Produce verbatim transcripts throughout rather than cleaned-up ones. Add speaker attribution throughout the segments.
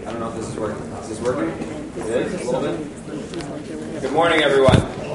Speaker 1: I don't know if this is working. Is this working? It is? A little bit? Good morning, everyone.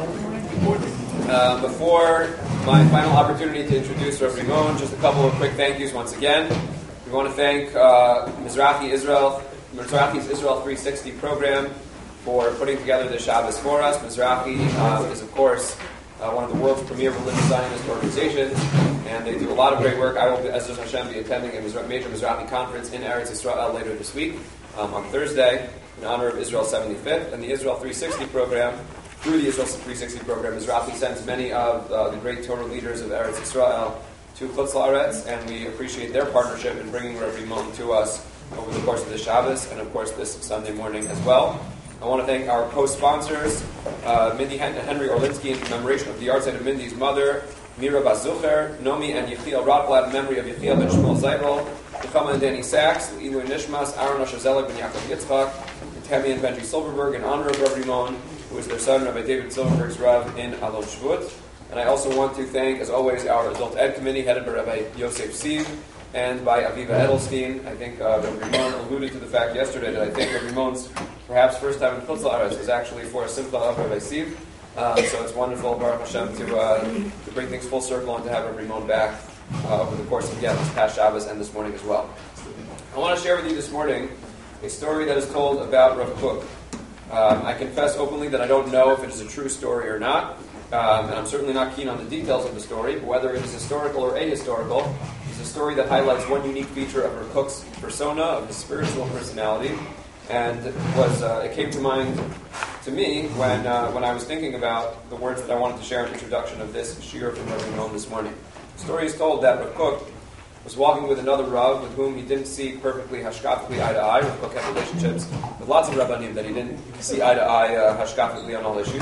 Speaker 1: Uh, before my final opportunity to introduce Rav Rimon, just a couple of quick thank yous once again. We want to thank uh, Mizrahi Israel, Mizrahi's Israel three sixty program for putting together this Shabbos for us. Mizrahi uh, is, of course, uh, one of the world's premier religious Zionist organizations, and they do a lot of great work. I will, as Does Hashem, be attending a major Mizrahi conference in Eretz Yisrael later this week, um, on Thursday, in honor of Israel's seventy-fifth, and the Israel three sixty program. Through the Israel three sixty program, Mizrahi sends many of uh, the great Torah leaders of Eretz Yisrael to Chutz La'aretz, and we appreciate their partnership in bringing Rav Rimon to us over the course of the Shabbos, and of course this Sunday morning as well. I want to thank our co-sponsors, uh, Mindy Hen- Henry Orlinsky, in commemoration of the yahrzeit of Mindy's mother, Mira Bazucher, Nomi and Yechiel Rotblatt in memory of Yechiel ben Shmuel Zeidel, Nechama and Danny Sachs, Ilu Nishmas, Aaron Osher Zelig ben Yaakov Yitzchak, and Tammy and Benji Silverberg in honor of Rav Rimon, who is their son, Rabbi David Silverberg's Rav in Alon Shvut. And I also want to thank, as always, our Adult Ed Committee, headed by Rabbi Yosef Siv and by Aviva Edelstein. I think uh, Rabbi Rimon alluded to the fact yesterday that I think Rabbi Rimon's perhaps first time in Chutz La'aretz was actually for a simcha of Rabbi Siv. Uh, so it's wonderful, Baruch Hashem, to, uh, to bring things full circle and to have Rabbi Rimon back uh, over the course of, again, this past Shabbos and this morning as well. I want to share with you this morning a story that is told about Rav Kook. Um, I confess openly that I don't know if it is a true story or not, um, and I'm certainly not keen on the details of the story, but whether it is historical or ahistorical, it's a story that highlights one unique feature of Rav Kook's persona, of his spiritual personality, and it, was, uh, it came to mind to me when uh, when I was thinking about the words that I wanted to share in introduction of this shiur from Rav Rimon this morning. The story is told that Rav Kook was walking with another Rav with whom he didn't see perfectly hashkafically eye to eye. Rav Kook had relationships with lots of Rabbanim that he didn't see eye to eye uh, hashkafically on all issues.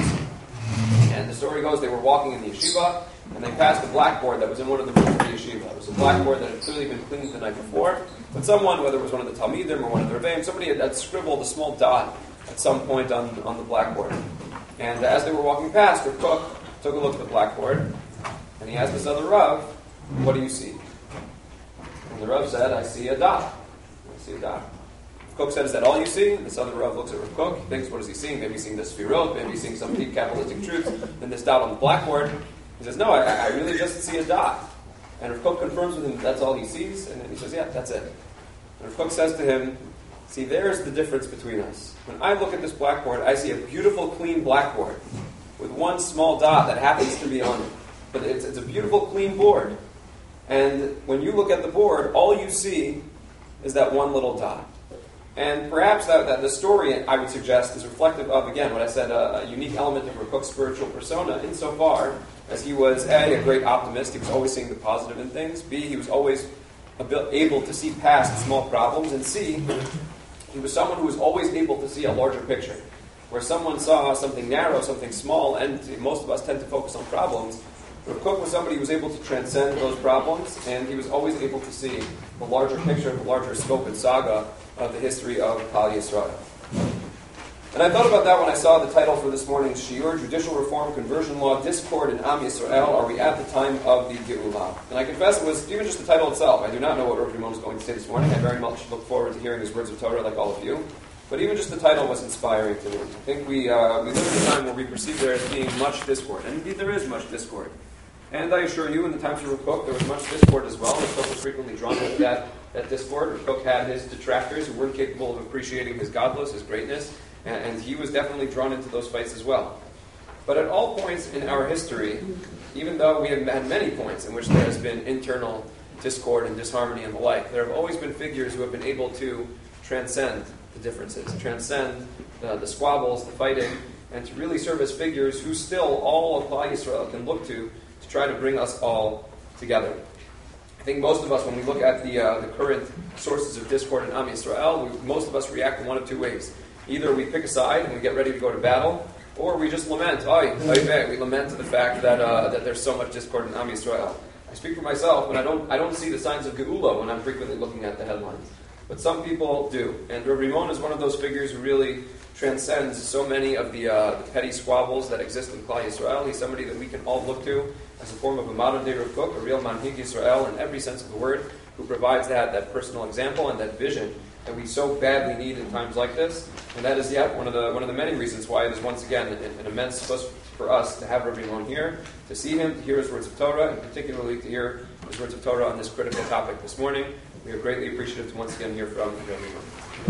Speaker 1: And the story goes, they were walking in the yeshiva, and they passed a blackboard that was in one of the rooms of the yeshiva. It was a blackboard that had clearly been cleaned the night before, but someone, whether it was one of the Talmidim or one of the Rebbeim, somebody had, had scribbled a small dot at some point on, on the blackboard. And as they were walking past, Rav Kook took a look at the blackboard, and he asked this other Rav, "What do you see?" And the Rav said, "I see a dot. I see a dot." Rav Kook said, "Is that all you see?" And this other Rav looks at Rav Kook, he thinks, what is he seeing? Maybe he's seeing the Sfirot, maybe he's seeing some deep Kabbalistic truths, then this dot on the blackboard. He says, "No, I, I really just see a dot." And Rav Kook confirms with him that's all he sees, and then he says, "Yeah, that's it." And Rav Kook says to him, "See, there's the difference between us. When I look at this blackboard, I see a beautiful, clean blackboard with one small dot that happens to be on it. But it's, it's a beautiful, clean board. And when you look at the board, all you see is that one little dot." And perhaps that, that the story, I would suggest, is reflective of, again, what I said, a, a unique element of Rav Kook's spiritual persona, insofar as he was, A, a great optimist. He was always seeing the positive in things. B, he was always able to see past small problems. And C, he was someone who was always able to see a larger picture. Where someone saw something narrow, something small, and most of us tend to focus on problems, Rav Kook was somebody who was able to transcend those problems, and he was always able to see the larger picture, the larger scope and saga of the history of Klal Yisrael. And I thought about that when I saw the title for this morning's shiur, Judicial Reform, Conversion Law, Discord in Am Yisrael, Are We at the Time of the Geulah? And I confess it was even just the title itself. I do not know what Rav Rimon is going to say this morning. I very much look forward to hearing his words of Torah like all of you. But even just the title was inspiring to me. I think we, uh, we live in a time where we perceive there as being much discord. And indeed there is much discord. And I assure you, in the times of Rav Kook, there was much discord as well. Rav Kook was frequently drawn into that, that discord. Rav Kook had his detractors who weren't capable of appreciating his godless, his greatness, and, and he was definitely drawn into those fights as well. But at all points in our history, even though we have had many points in which there has been internal discord and disharmony and the like, there have always been figures who have been able to transcend the differences, transcend the, the squabbles, the fighting, and to really serve as figures who still all of Klal Yisrael can look to to try to bring us all together. I think most of us, when we look at the uh, the current sources of discord in Am Yisrael, we, most of us react in one of two ways. Either we pick a side and we get ready to go to battle, or we just lament. Oy, oy vey, we lament to the fact that uh, that there's so much discord in Am Yisrael. I speak for myself, but I don't I don't see the signs of Geula when I'm frequently looking at the headlines. But some people do. And Rav Rimon is one of those figures who really transcends so many of the, uh, the petty squabbles that exist in Klal Yisrael. He's somebody that we can all look to as a form of a modern-day Rav Kook, a real Manhig Yisrael in every sense of the word, who provides that, that personal example and that vision that we so badly need in times like this. And that is yet one of the one of the many reasons why it is once again an, an immense plus for us to have Rabbi Rimon here, to see him, to hear his words of Torah, and particularly to hear his words of Torah on this critical topic this morning. We are greatly appreciative to once again hear from Rabbi Rimon.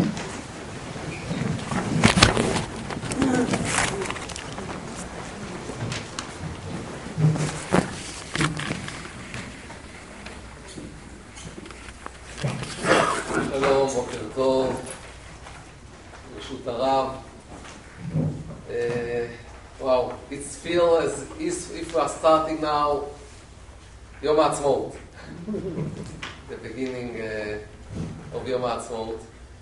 Speaker 2: שלום, בוקר טוב, ברשות הרב. Uh, wow, it feels as if we are starting now Yom HaAtzmaut, the beginning uh, of Yom HaAtzmaut.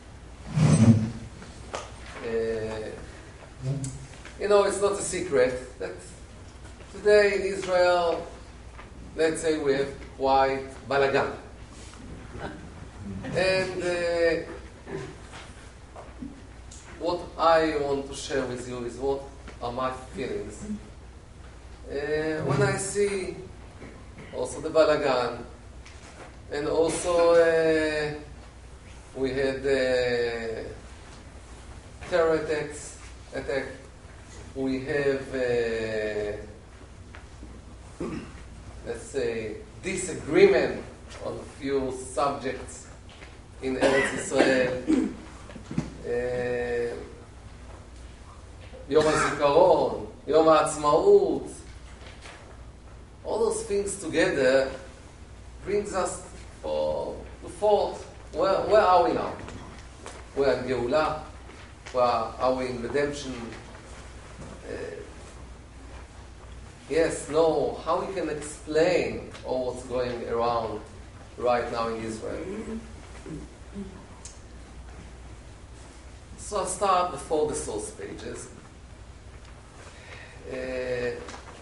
Speaker 2: Uh, you know, it's not a secret that today in Israel, let's say we have quite balagan. And uh, what I want to share with you is what are my feelings. Uh, when I see also the balagan, and also uh, we had uh, terror attacks, attack. We have, uh, let's say, disagreement on a few subjects in Eretz Israel. Uh, Yom HaZikaron, Yom HaAtzmaut, all those things together brings us for the thought, where, where are we now? We're in Geulah, where are we in redemption? Uh, yes, no, how we can explain all what's going around right now in Israel? So I'll start before the source pages. Uh,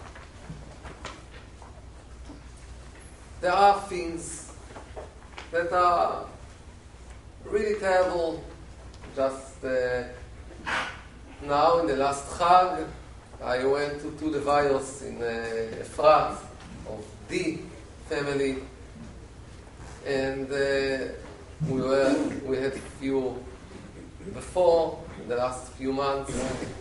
Speaker 2: there are things that are really terrible. Just uh, now in the last Chag, I went to two Levayos in uh, Efrat of the family, and uh, we were we had a few before in the last few months.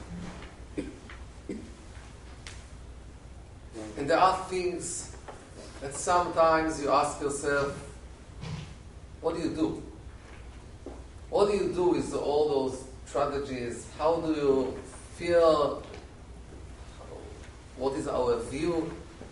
Speaker 2: And there are things that sometimes you ask yourself, what do you do? What do you do with all those tragedies? How do you feel? What is our view?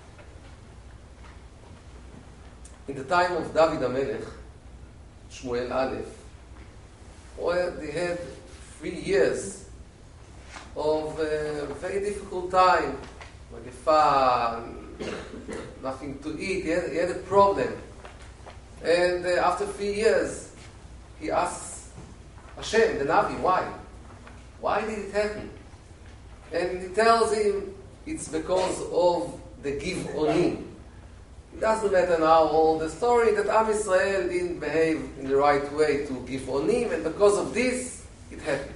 Speaker 2: In the time of David HaMelech, Shmuel Aleph, where they had three years of a very difficult time, Magifah, nothing to eat. He had, he had a problem. And uh, after three years, he asks Hashem, the Navi, why? Why did it happen? And he tells him it's because of the Givonim. It doesn't matter now all the story that Am Yisrael didn't behave in the right way to Givonim, and because of this, it happened.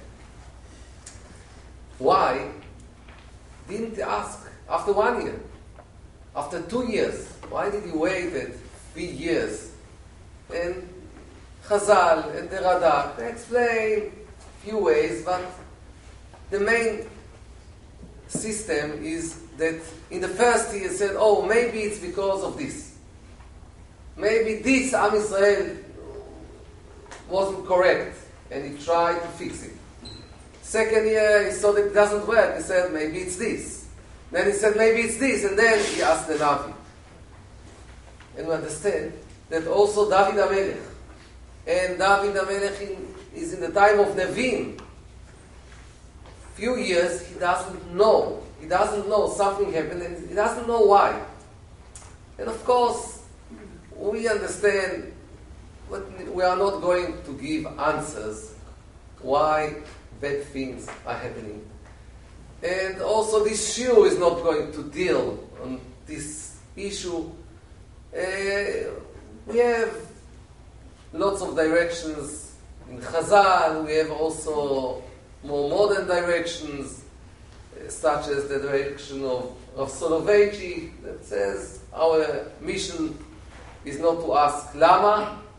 Speaker 2: Why? Didn't he ask after one year? After two years? Why did he wait three years? And Chazal and the Radak, they explain a few ways, but the main system is that in the first year he said, oh, maybe it's because of this. Maybe this Am Yisrael wasn't correct, and he tried to fix it. Second year, he saw that it doesn't work. He said, maybe it's this. Then he said, maybe it's this. And then he asked the Navi. And we understand that also David HaMelech, and David HaMelech in, is in the time of Nevi'im. Few years, he doesn't know. He doesn't know something happened, and he doesn't know why. And of course, we understand, but we are not going to give answers why bad things are happening. And also this shiur is not going to deal on this issue. Uh, we have lots of directions in Chazal. We have also more modern directions, uh, such as the direction of Rav Soloveitchik, that says our mission is not to ask Lama,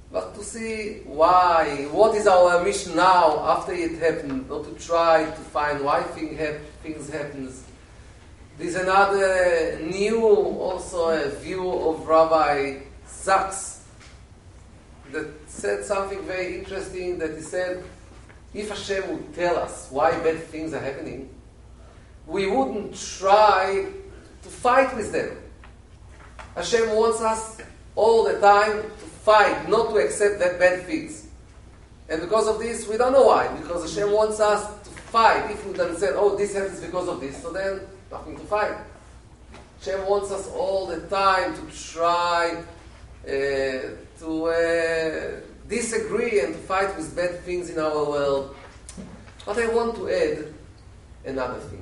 Speaker 2: but to see why, what is our mission now after it happened, not to try to find why thing hap- things happen. There's another new, also a view of Rabbi Sachs that said something very interesting, that he said, if Hashem would tell us why bad things are happening, we wouldn't try to fight with them. Hashem wants us all the time to fight, not to accept that bad things. And because of this, we don't know why. Because Hashem wants us to fight. If we then say, oh, this happens because of this, so then nothing to fight. Hashem wants us all the time to try uh, to uh, disagree and to fight with bad things in our world. But I want to add another thing.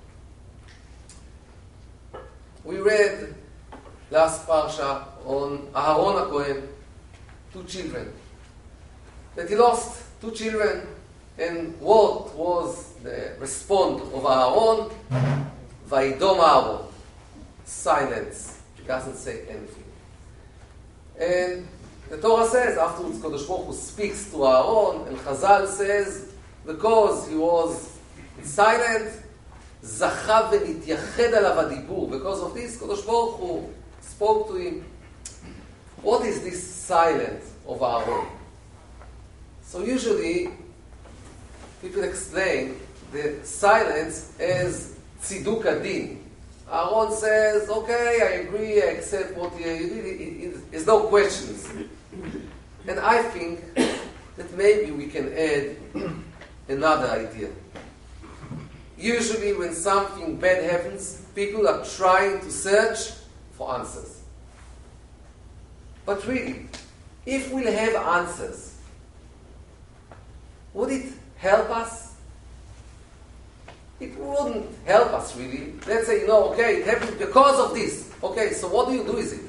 Speaker 2: We read last parsha on Aharon HaKohen, two children. That he lost two children, and what was the response of Aharon? Vayidom Aharon. Silence. He doesn't say anything. And the Torah says, afterwards Kodesh Baruch Hu speaks to Aharon, and Chazal says, because he was silent, Zacha v'nityahed alav hadibur. Because of this, Kodesh Baruch Hu spoke to him. What is this silence of Aharon? So usually, people explain the silence as tziduk adin. Aharon says, okay, I agree, I accept what you did. There's no questions. And I think that maybe we can add another idea. Usually when something bad happens, people are trying to search for answers. But really, if we'll have answers, would it help us? It wouldn't help us really. Let's say, you know, okay, it happened because of this. Okay, so what do you do with it?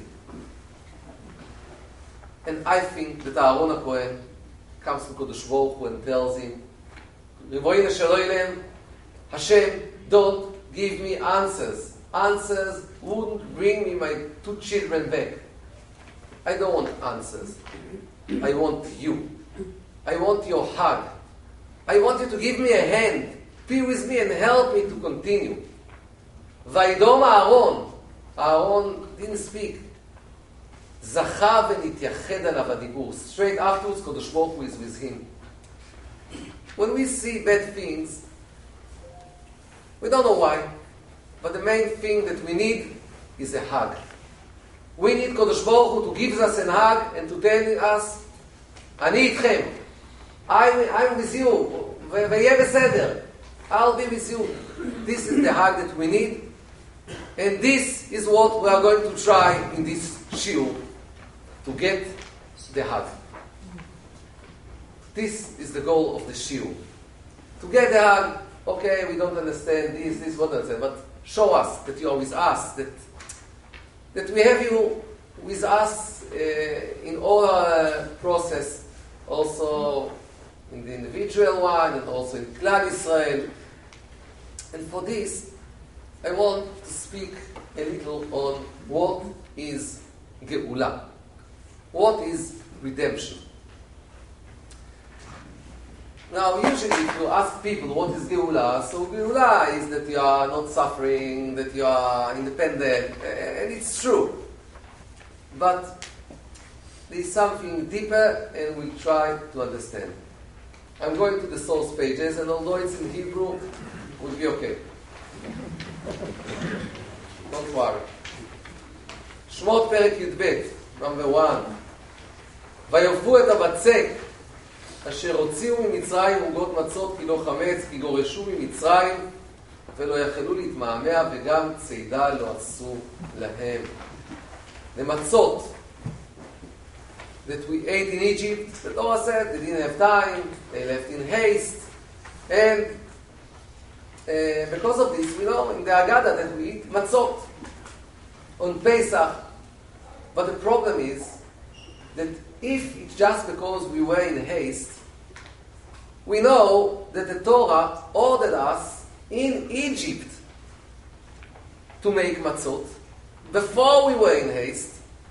Speaker 2: And I think that Aharon HaKohen comes to Kodesh Baruch Hu and tells him, Ribono shel Olam, Hashem, don't give me answers. Answers wouldn't bring me my two children back. I don't want answers. I want you. I want your hug. I want you to give me a hand. Be with me and help me to continue. Vayidom Aharon. Aharon didn't speak. Zacha v'nityahed alav hadibur. Straight afterwards, Kodesh Baruch Hu is with him. When we see bad things, we don't know why, but the main thing that we need is a hug. We need Kodesh Baruch Hu to give us a hug and to tell us, Ani itchem. I, I'm with you. V'yeh beseder. I'll be with you. This is the hug that we need. And this is what we are going to try in this shiur, to get the hug. This is the goal of the shiur. To get the hug, okay, we don't understand this, this, what understand, but show us that you are with us, that that we have you with us uh, in all our process, also in the individual one, and also in Klal Yisrael. And for this, I want to speak a little on what is Geula. What is redemption? Now, usually if you ask people what is Geula, so Geula is that you are not suffering, that you are independent, and it's true. But there is something deeper, and we'll try to understand. I'm going to the source pages, and although it's in Hebrew, it will be okay. Don't worry. שמות פרק י"ב, number one. ויאבו את הבצק אשר הוציאו ממצרים עוגות מצות כי לא חמץ, כי גורשו ממצרים ולא יכלו להתמהמה וגם צידה לא עשו להם. The matzot that we ate in Egypt, the Torah said they didn't have time, they left in haste, and uh, because of this, we know in the Haggadah that we eat matzot on Pesach. But the problem is that if it's just because we were in haste, we know that the Torah ordered us in Egypt to make matzot before we were in haste,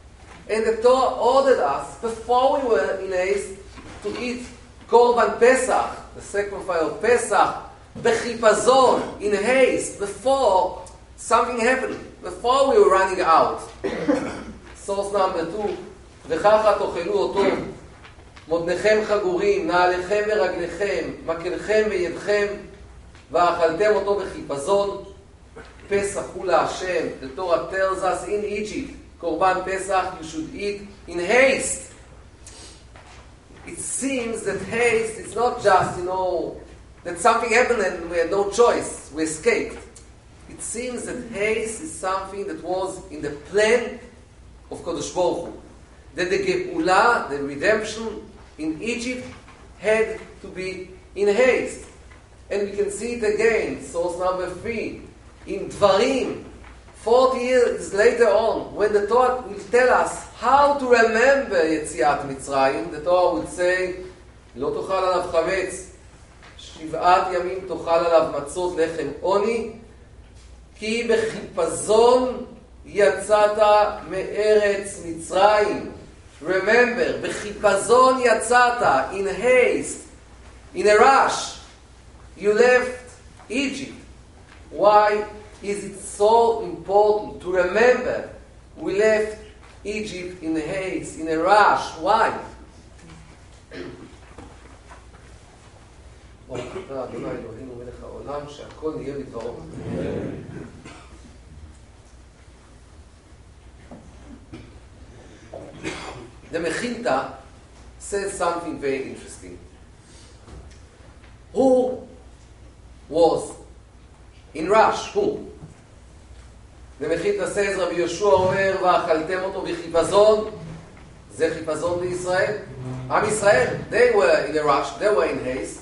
Speaker 2: And the Torah ordered us, before we were in haste, to eat Korban Pesach, the sacrifice of Pesach, bechipazon, in haste, before something happened, before we were running out. Source number two, וככה תאכלו אותו, מותניכם חגורים, נעליכם ורגליכם, מקלכם וידכם, ואכלתם אותו בחיפזון. Pesach hu Hashem. The Torah tells us in Egypt, Korban Pesach, you should eat in haste. It seems that haste is not just, you know, that something happened and we had no choice, we escaped. It seems that haste is something that was in the plan of Kodesh Baruch Hu. That the Geulah, the redemption in Egypt, had to be in haste. And we can see it again, source number three, in Dvarim, forty years later on, when the Torah will tell us how to remember Yetziat Mitzrayim, the Torah would say, לא תאכל עליו חמץ, שבעת ימים תאכל עליו מצות לחם עוני, כי בחיפזון יצאת מארץ מצרים. Remember, בחיפזון יצאת, in haste, in a rush, you left Egypt. Why is it so important to remember we left Egypt in haste, in a rush? Why? The Mechilta says something very interesting. Who was in rush? Who? The Mechilta says, Rabbi Yoshua אומר, ואכלתם אותו בחיפזון, זה חיפזון בישראל. עם ישראל, they were in a rush, they were in haste.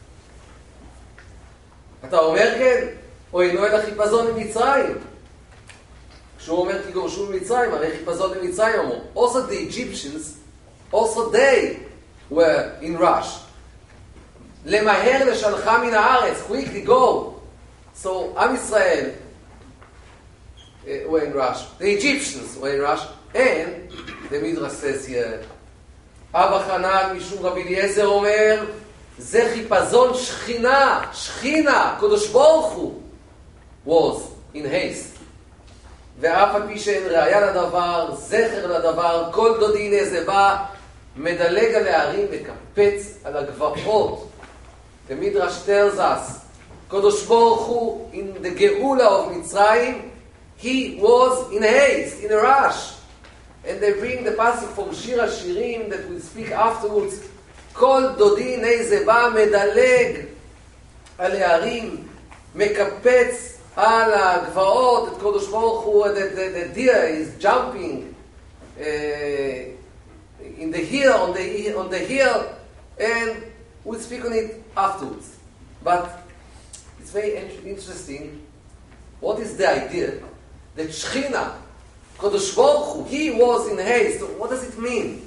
Speaker 2: אתה אומר כן, או אינו את החיפזון במצרים. כשהוא אומר כי גורשו במצרים, הרי חיפזון במצרים אמרו. Also the Egyptians, also they were in rush. למהר לשלחה מן הארץ, quickly go. So, Am Israel uh, were in rush. The Egyptians were in rush. And the Midrash says here, Abba Hanan Mishum Rabbi Eliezer אומר, זה חיפזון שכינה, שכינה, קדוש ברוך הוא, was in haste. ואף על פי שאין ראיה לדבר, זכר לדבר, כל דודי הנה זה בא, מדלג על הערים, מקפץ על הגבעות. The Midrash tells us, Kodesh Baruch Hu, in the Geulah of Mitzrayim, he was in haste, in a rush. And they bring the passage from Shir HaShirim that we'll speak afterwards. Kol dodi nei ze ba medaleg al הערים, מקפץ על הגבעות, את Kodesh Baruch Hu, the, the, the deer is jumping uh, in the hill, on the, on the hill, and we'll speak on it afterwards. But it's very interesting. What is the idea that Shechina, Kodesh Baruch Hu, he was in haste? What does it mean?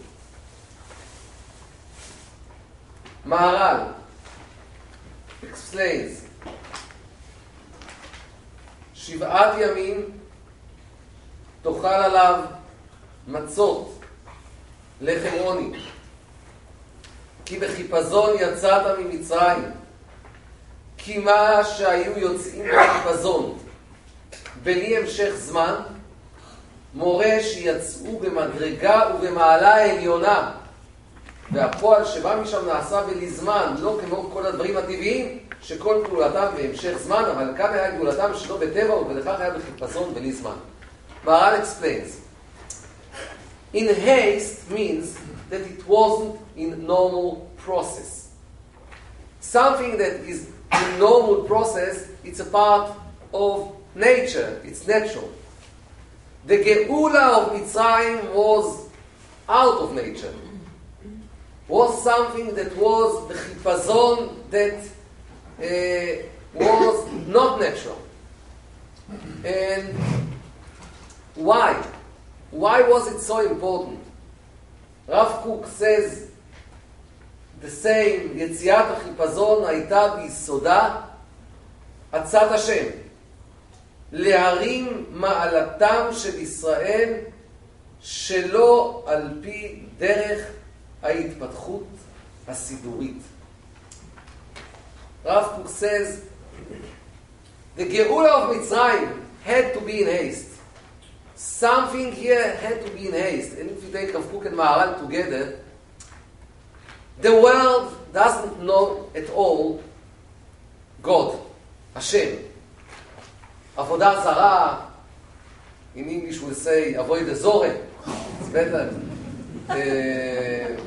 Speaker 2: Maharal explains, שבעת ימים תאכל עליו מצות לחם עוני, כי בחיפזון יצאת ממצרים, כי מה שהיו יוצאים בחיפזון בלי המשך זמן, מורה שיצאו במדרגה ובמעלה העליונה, והפועל שבא משם נעשה בלי זמן, לא כמו כל הדברים הטבעיים, שכל גאולתם בהמשך זמן, אבל כאן היה גאולתם שלא בטבע, ולכך היה בחיפזון בלי זמן. Maharal explains, in haste means that it wasn't in normal process. Something that is in normal process, it's a part of nature, it's natural. The Geulah of Mitzrayim was out of nature. Was something that was the chipazon that uh, was not natural. And why? Why was it so important? Rav Kook says the same, יציאת החיפזון הייתה ביסודה עצת השם, להרים מעלתם של ישראל שלא על פי דרך ההתפתחות הסידורית. Rav Kook says, the Geula of Mitzrayim had to be in haste. Something here had to be in haste. And if you take Rav Kook and Maharal together, the world doesn't know at all God, Hashem. Avodah Zarah, in English we'll say Avodah Zorah. It's better. Uh,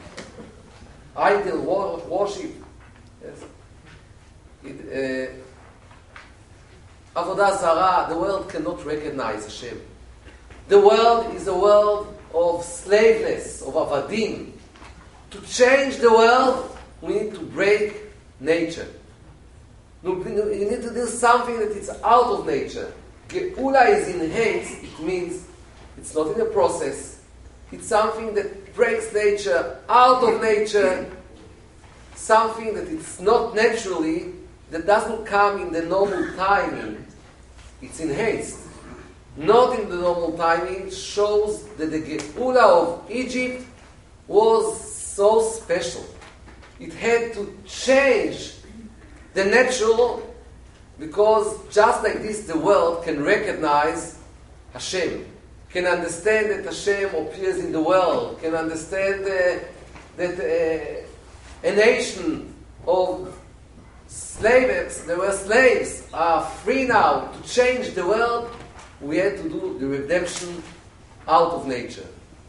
Speaker 2: idol wor- worship. Yes. It, uh, Avodah Zarah, the world cannot recognize Hashem. The world is a world of slaveness, of avadim. To change the world, we need to break nature. We need to do something that is out of nature. Geula is in haste. It means it's not in a process. It's something that breaks nature, out of nature. Something that it's not naturally, that doesn't come in the normal timing. It's in haste. Not in the normal timing. It shows that the Geula of Egypt was so special. It had to change the natural, because just like this the world can recognize Hashem, can understand that Hashem appears in the world, can understand uh, that uh, a nation of slaves, there were slaves, are free now to change the world. We had to do the redemption out of nature.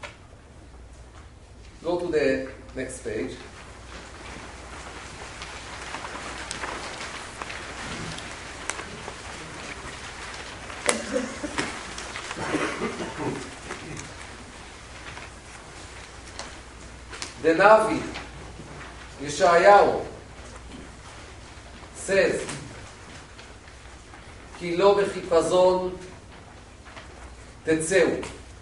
Speaker 2: Go to the next page. The Navi, Yeshayahu, says, כי לא בחיפזון תצאו,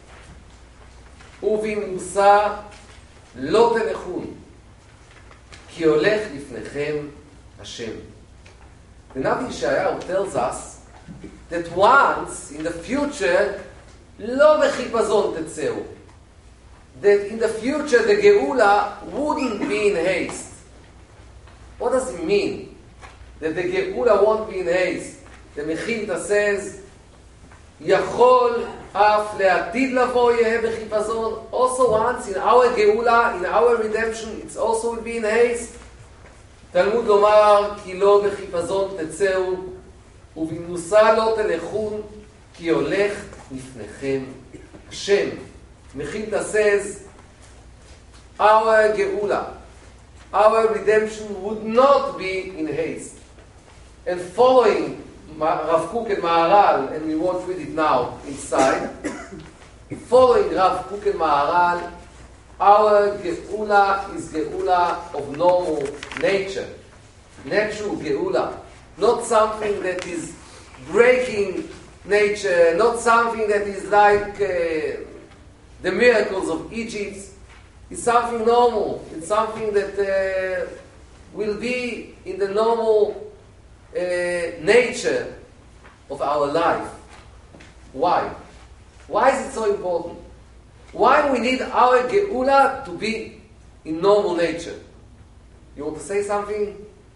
Speaker 2: ובמנוסה לא תלכון, כי הולך לפניכם השם. The Navi Yeshayahu tells us that once, in the future, לא בחיפזון תצאו, that in the future the Geula wouldn't be in haste. What does it mean? That the Geula won't be in haste. The Mechilta says, יכול אף לעתיד לבוא יהיה בחיפזון. Also once in our Geula, in our redemption, it's also will be in haste. תלמוד לומר, כי לא בחיפזון תצאו, ובמנוסה לא תלכון, כי הולך לפניכם השם. Mechilta says, our Geula, our redemption would not be in haste. And following Rav Kook and Maharal, and we won't read it now inside, following Rav Kook and Maharal, our Geula is Geula of normal nature, natural Geula, not something that is breaking nature, not something that is like uh, the miracles of Egypt. Is something normal. It's something that uh, will be in the normal uh, nature of our life. Why? Why is it so important? Why we need our Geula to be in normal nature? You want to say something?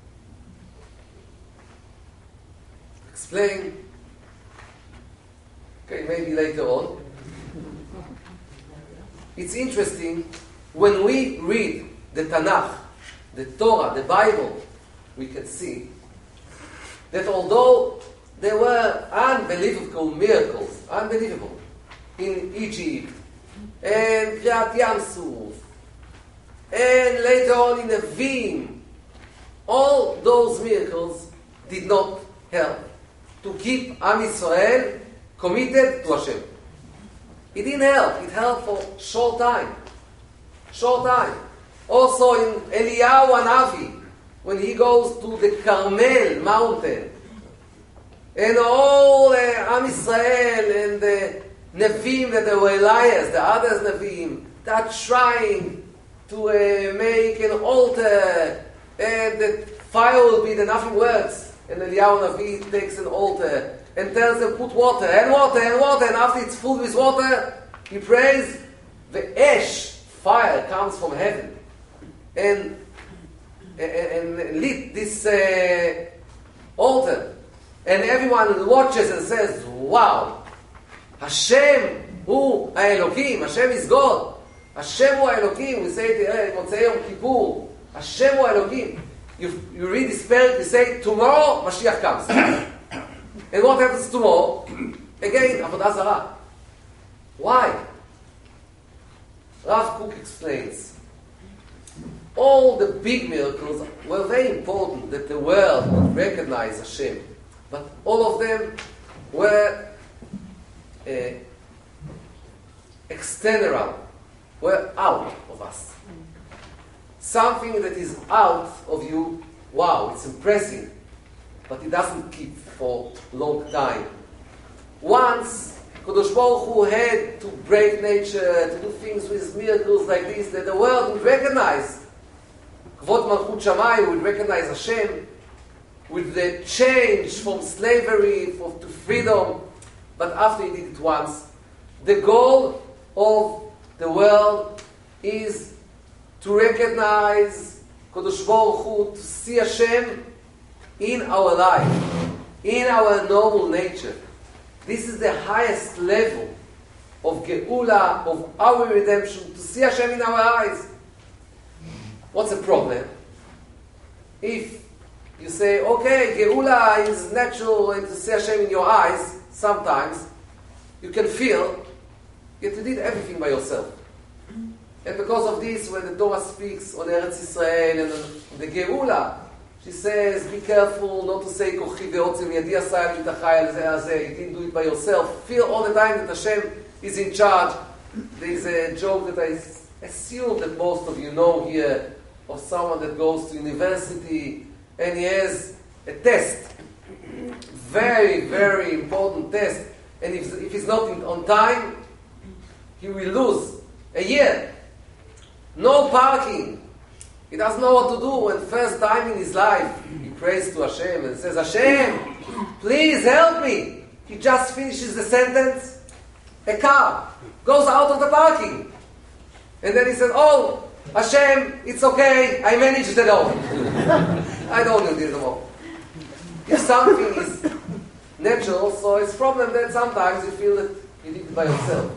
Speaker 2: Explain. Okay, maybe later on. It's interesting, when we read the Tanakh, the Torah, the Bible, we can see that although there were unbelievable miracles, unbelievable, in Egypt, and Kriyat Yam Suf, and later on in Nevi'im, all those miracles did not help to keep Am Yisrael committed to Hashem. It didn't help. It helped for a short time. Short time. Also in Eliyahu Hanavi, when he goes to the Carmel mountain, and all uh, Am Yisrael and the Nevi'im, that they were liars, the others Nevi'im, they are trying to uh, make an altar, and the fire will be, the nothing works. And Eliyahu Hanavi takes an altar and tells them, put water, and water, and water, and after it's full with water, He prays, the ash, fire comes from heaven, and and, and lit this uh, altar, and everyone watches and says, "Wow, Hashem hu Elokim. Hashem is God. Hashem hu Elokim." We say it in Motzei Yom Kippur. Hashem hu Elokim. You, you read this prayer, you say, tomorrow Mashiach comes. And what happens tomorrow? Again, Avodah Zarah. Why? Rav Kook explains. All the big miracles were very important that the world would recognize Hashem. But all of them were uh, external, were out of us. Something that is out of you, wow, it's impressive, but it doesn't keep for a long time. Once, Kadosh Baruch Hu had to break nature, to do things with miracles like this, that the world would recognize. Kvod Malchut Shamayim would recognize Hashem, with the change from slavery for, to freedom. But after he did it once, the goal of the world is to recognize Kadosh Baruch Hu, to see Hashem in our life, in our normal nature. This is the highest level of Geula, of our redemption, to see Hashem in our eyes. What's the problem? If you say, okay, Geula is natural and to see Hashem in your eyes, sometimes you can feel that you did everything by yourself. And because of this, when the Torah speaks on Eretz Yisrael and on the Geula, she says, be careful not to say, Kochi ve'otzim yadi asai al yitachai al zeh hazeh. You didn't do it by yourself. Feel all the time that Hashem is in charge. There is a joke that I assume that most of you know here, of someone that goes to university and he has a test. Very, very important test. And if, if he's not in, on time, he will lose a year. No parking. He doesn't know what to do. And first time in his life, he prays to Hashem and says, Hashem, please help me. He just finishes the sentence. A car goes out of the parking. And then he says, oh, Hashem, it's okay. I managed it all. I don't need it all. If something is natural, so it's a problem that sometimes you feel that you did it by yourself.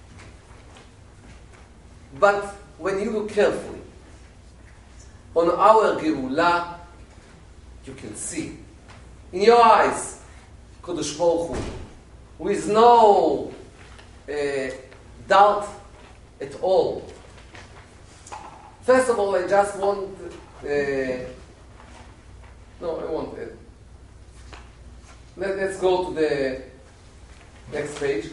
Speaker 2: But when you look carefully on our Geula, you can see in your eyes Kadosh Baruch Hu, with no uh, doubt at all. First of all, I just want uh, no, I want uh, let, let's go to the next page.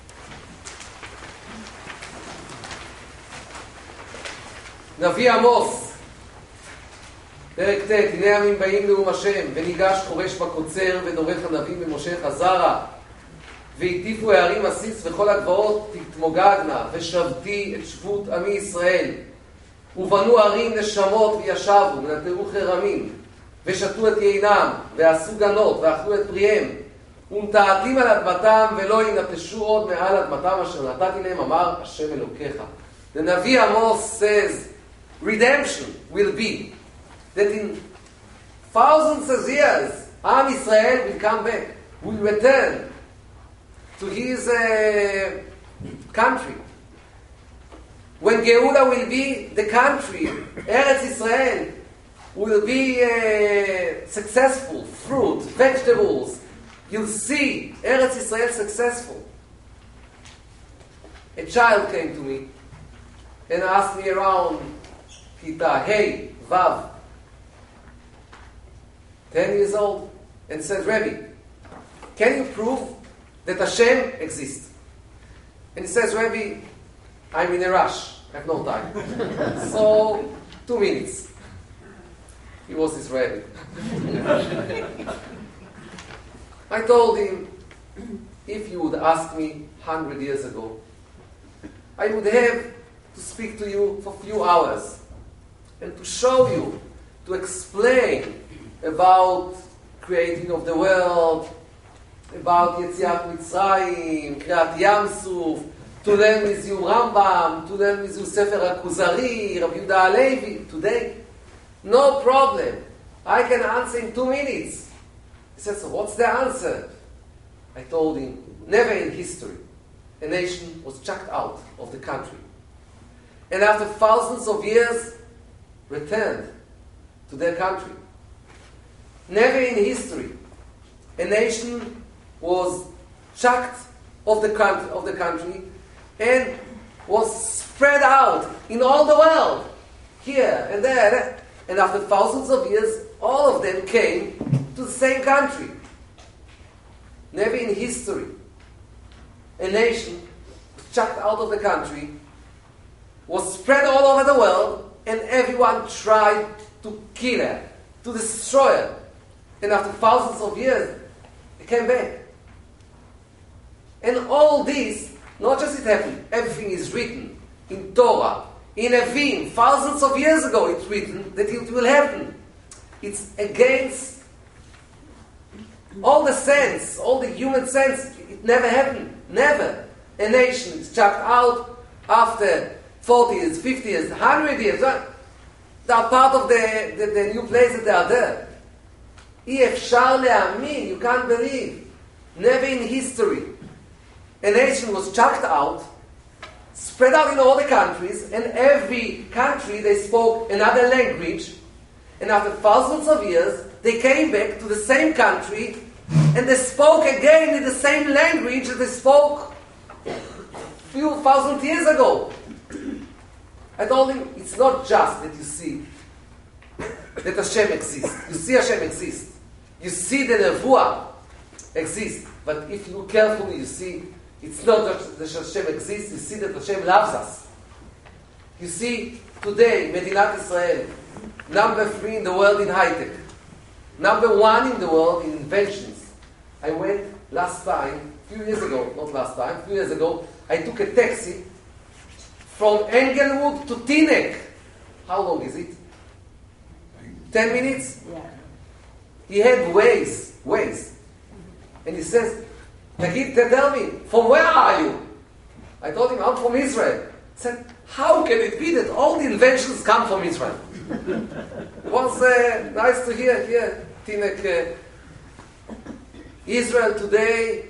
Speaker 2: נביא עמוס, פרק ט', הנה ימים באים נאום השם, וניגש חורש בקוצר, ודורך הנביא ממשה חזרה, והטיפו הערים עסיס וכל הגבעות תתמוגגנה, ושבתי את שבות עמי ישראל, ובנו ערים נשמות וישבו, ונטרו חרמים, ושתו את יינם, ועשו גנות, ואכלו את פריהם, ונטעתים על אדמתם, ולא ינטשו עוד מעל אדמתם אשר נתתי להם, אמר השם אלוקיך. The Navi Amos says, redemption will be that in thousands of years, Am Israel will come back, will return to his uh, country. When Geula will be the country, Eretz Israel will be uh, successful, fruit, vegetables. You'll see Eretz Israel successful. A child came to me and asked me around Kita, hey, Vav, ten years old, and said, Rebbe, can you prove that Hashem exists? And he says, Rebbe, I'm in a rush, I have no time. So, two minutes. He was Israeli. I told him, if you would ask me hundred years ago, I would have to speak to you for a few hours and to show you, to explain about creating of the world, about Yetziat Mitzrayim, Kriyat Yam Suf, to learn with you Rambam, to learn with you Sefer HaKuzari, Rabbi Yehuda Halevi, today. No problem. I can answer in two minutes. He said, so what's the answer? I told him, never in history a nation was chucked out of the country. And after thousands of years, returned to their country. Never in history a nation was chucked of the country, of the country and was spread out in all the world, here and there. And after thousands of years, all of them came to the same country. Never in history a nation was chucked out of the country, was spread all over the world, and everyone tried to kill her, to destroy her. And after thousands of years, it came back. And all this, not just it happened, everything is written in Torah, in Nevi'im, thousands of years ago it's written that it will happen. It's against all the sense, all the human sense. It never happened. Never. A nation is chucked out after forty years, fifty years, one hundred years. They are part of the, the, the new place that they are there. אי אפשר להאמין, you can't believe. Never in history a nation was chucked out, spread out in all the countries, and every country they spoke another language, and after thousands of years they came back to the same country and they spoke again in the same language that they spoke a few thousand years ago. I told him, it's not just that you see that Hashem exists. You see Hashem exists. You see the Nevuah exists. But if you look carefully, you see it's not that Hashem exists. You see that Hashem loves us. You see today, Medinat Israel, number three in the world in high-tech. Number one in the world in inventions. I went last time, a few years ago, not last time, a few years ago, I took a taxi from Englewood to Teaneck. How long is it? Ten minutes?
Speaker 3: Yeah.
Speaker 2: He had Waze, Waze. And he says, Tagid, tell me, from where are you? I told him, I'm from Israel. He said, how can it be that all the inventions come from Israel? It was uh, nice to hear here, Teaneck. Uh, Israel today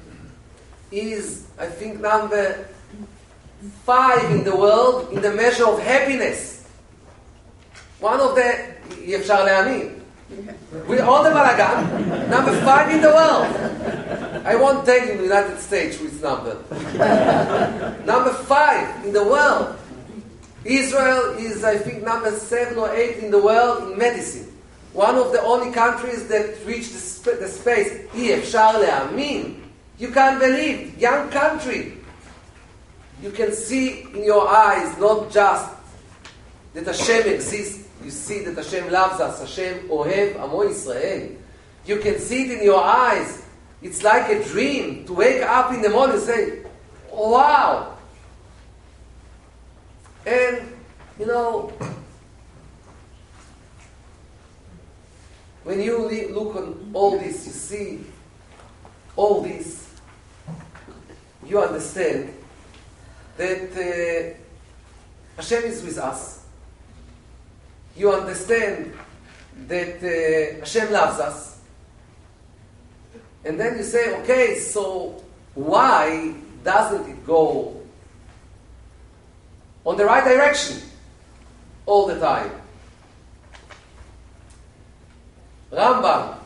Speaker 2: is, I think, number five in the world in the measure of happiness. One of the, אי אפשר להאמין. With all the balagan, number five in the world. I won't tell you the United States which number. Number five in the world. Israel is, I think, number seven or eight in the world in medicine. One of the only countries that reached the, sp- the space. אי אפשר להאמין. You can't believe. Young country. You can see in your eyes not just that Hashem exists. You see that Hashem loves us. Hashem ohev amo Yisrael. You can see it in your eyes. It's like a dream to wake up in the morning and say, oh, wow. And, you know, when you look on all this, you see all this, you understand that uh, Hashem is with us. You understand that uh, Hashem loves us. And then you say, okay, so why doesn't it go on the right direction all the time? Rambam,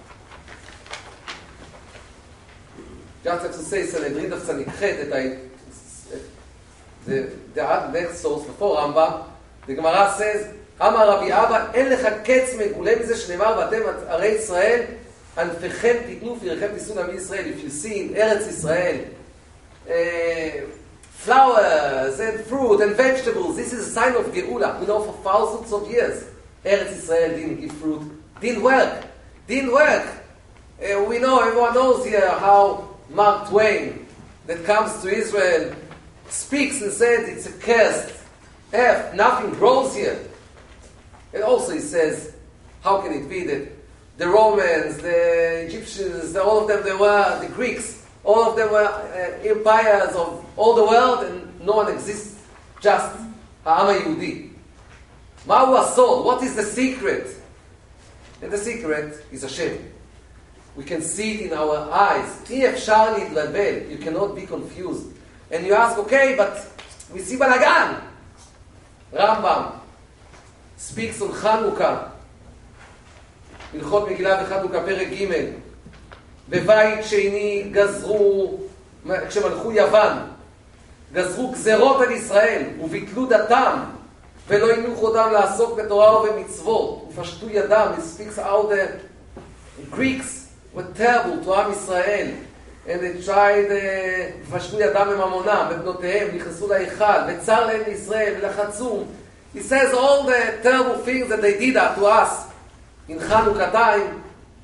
Speaker 2: just have to say Sanhedrin of Tzaddik that I, the, the next source before Rambam, the Gemara says, אמר רבי אבא, אין לך קץ מגולה מזה שנאמר, ואתם ערי ישראל, ענפיכם תיתנו, פיריכם תישאו לעמי ישראל. If you see in ארץ ישראל, uh, flowers and fruit and vegetables, this is a sign of Geula. We know for thousands of years, ארץ ישראל didn't give fruit, didn't work, didn't work. Uh, we know, everyone knows here how Mark Twain, that comes to Israel, speaks and says it's a cursed earth, nothing grows here. And also he says, how can it be that the Romans, the Egyptians, the, all of them, they were, the Greeks, All of them were uh, empires of all the world, and no one exists, just העם היהודי. מהו הסוד? What is the secret? And the secret is Hashem. We can see it in our eyes. אי אפשר להתבלבל. You cannot be confused. And you ask, okay, but we see בלגן. Rambam speaks on Chanukah. הלכות מגילה וחנוכה, פרק ג' בבית שני גזרו, כשמלכו יוון, גזרו גזרות על ישראל וביטלו דתם ולא הניחו אותם לעסוק בתורה ובמצוות ופשטו ידם. It speaks out the Greeks were terrible to עם ישראל, and they tried, ופשטו ידם בממונם ובנותיהם, נכנסו להיכל וצר להם לישראל ולחצום. He says all the terrible things that they did to us in Chanukah time.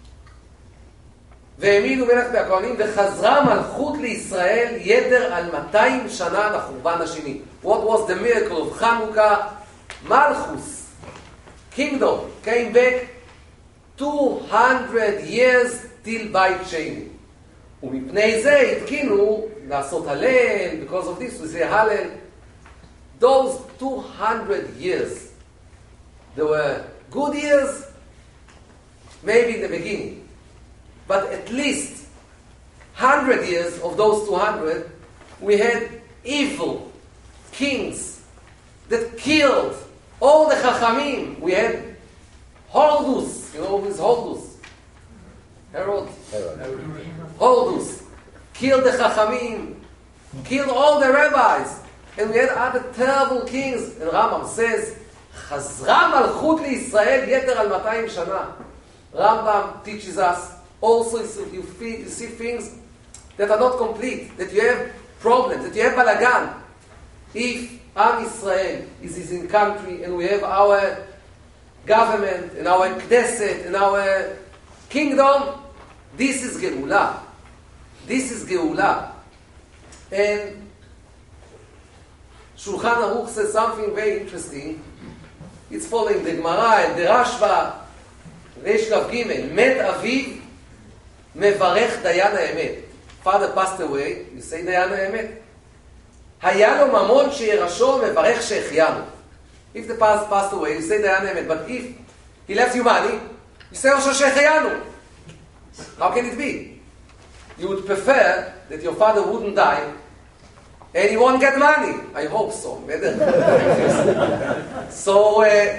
Speaker 2: והאמינו מלך והכהנים וחזרה מלכות לישראל יתר על מאתיים שנה לחורבן השני. What was the miracle of Chanukah? Malchus, kingdom, came back two hundred years till בית שני. ומפני זה התקינו לעשות הלל, because of this we say הלל. Those two hundred years, there were good years, maybe in the beginning, but at least one hundred years of those two hundred, we had evil kings that killed all the Chachamim. We had Horus, you know who is Horus? Herod? Herod. Horus killed the Chachamim, killed all the rabbis, and we had other terrible kings. And Rambam says, חזרה מלכות לישראל יתר על מאתיים שנה. Rambam teaches us also you, feel, you see things that are not complete, that you have problems, that you have balagan. If Am Israel is his in country and we have our government and our Knesset and our kingdom, this is Geula. This is Geula. And Shulchan Aruch says something very interesting. It's following the Gemara and the Rashba. Reish Kav Gimel, Met Aviv Mevarech Dayan HaEmet. Father passed away, you say Dayan HaEmet. היה לו ממון שירשו מברך שהחיינו. If the past passed away, you say Dayan HaEmet. But if he left you money, you say Osho שהחיינו. How can it be? You would prefer that your father wouldn't die and he won't get money. I hope so. So, uh,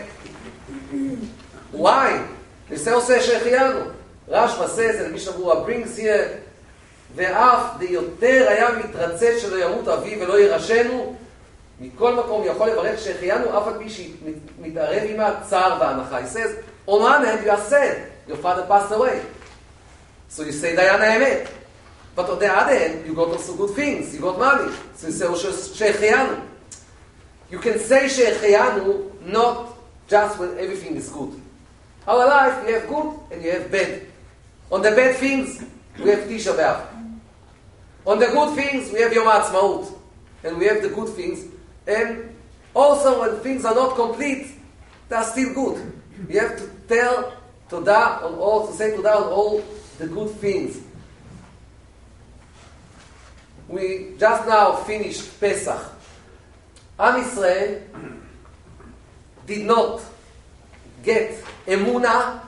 Speaker 2: why? You say Osho שהחיינו. Rashba says, and Mishnah Berurah brings here, ואף דיותר היה מתרצה שלא ימות אבי ולא ירשנו, מכל מקום יכול לברך שהחיינו, אף על פי שמתערב עמה צער והנחה. He says, on one hand you are sad, your father passed away. So you say Dayan HaEmet. But on the other hand, you got also good things, you got money. So you say שהחיינו. You can say שהחיינו not just when everything is good. Our life, you have good and you have bad. On the bad things, we have Tisha B'Av. On the good things, we have Yom HaAtzmaut. And we have the good things. And also, when things are not complete, they are still good. You have to tell Todah on all, to say Todah on all the good things. We just now finished Pesach. Am Yisrael did not get Emunah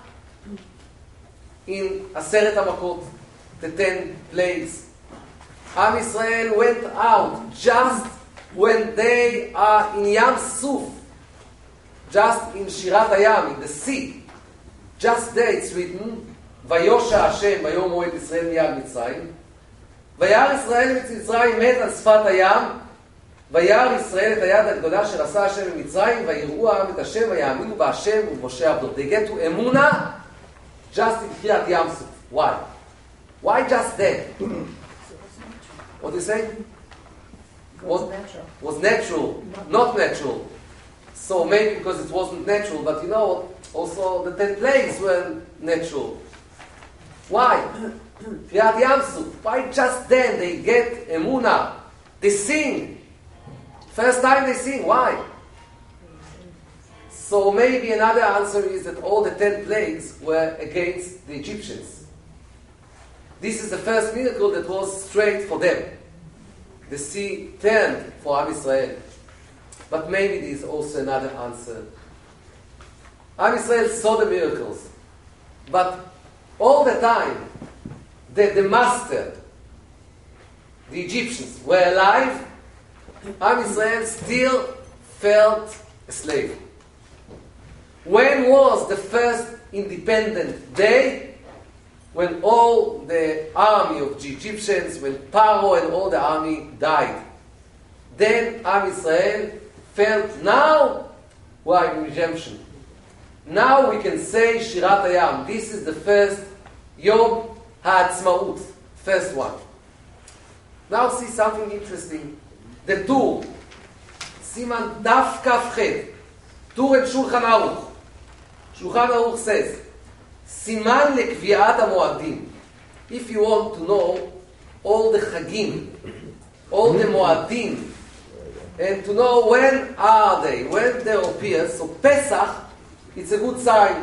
Speaker 2: in Aseret HaMakot, the ten plagues. Am Yisrael went out just when they are in Yam Suf, just in Shirat Hayam, in the sea. Just there it's written, Vayosha Hashem, Vayom Moed Yisrael Miyad Mitzrayim. וירא ישראל ממצרים מת על שפת הים, וירא ישראל את היד הגדולה אשר עשה השם במצרים, ויראו העם את השם, ויאמינו בהשם ובמשה עבדו. They get to אמונה just in קריאת ים סוף. Why? Why just that? What do you say? Was natural. Was natural, not natural. So maybe because it wasn't natural, but you know, also the ten plagues were natural. Why? Kriyat Yamsuf. Why just then they get Emunah? They sing. First time they sing. Why? So maybe another answer is that all the ten plagues were against the Egyptians. This is the first miracle that was straight for them. The sea turned for Am Yisrael. But maybe there is also another answer. Am Yisrael saw the miracles. But all the time that the master, the Egyptians, were alive, Am Yisrael still felt a slave. When was the first independent day? When all the army of the Egyptians, when Paro and all the army died. Then Am Yisrael felt, now we are in redemption. Now we can say Shirat Hayam. This is the first Yom HaAtzmaut, first one. Now see something interesting. The Tur, Siman Daf Kaf Chet, Tur and Shulchan Aruch. Shulchan Aruch says, Siman lekviat hamoadim. If you want to know all the chagim, all the moadim, and to know when are they, when they appear, so Pesach, it's a good sign.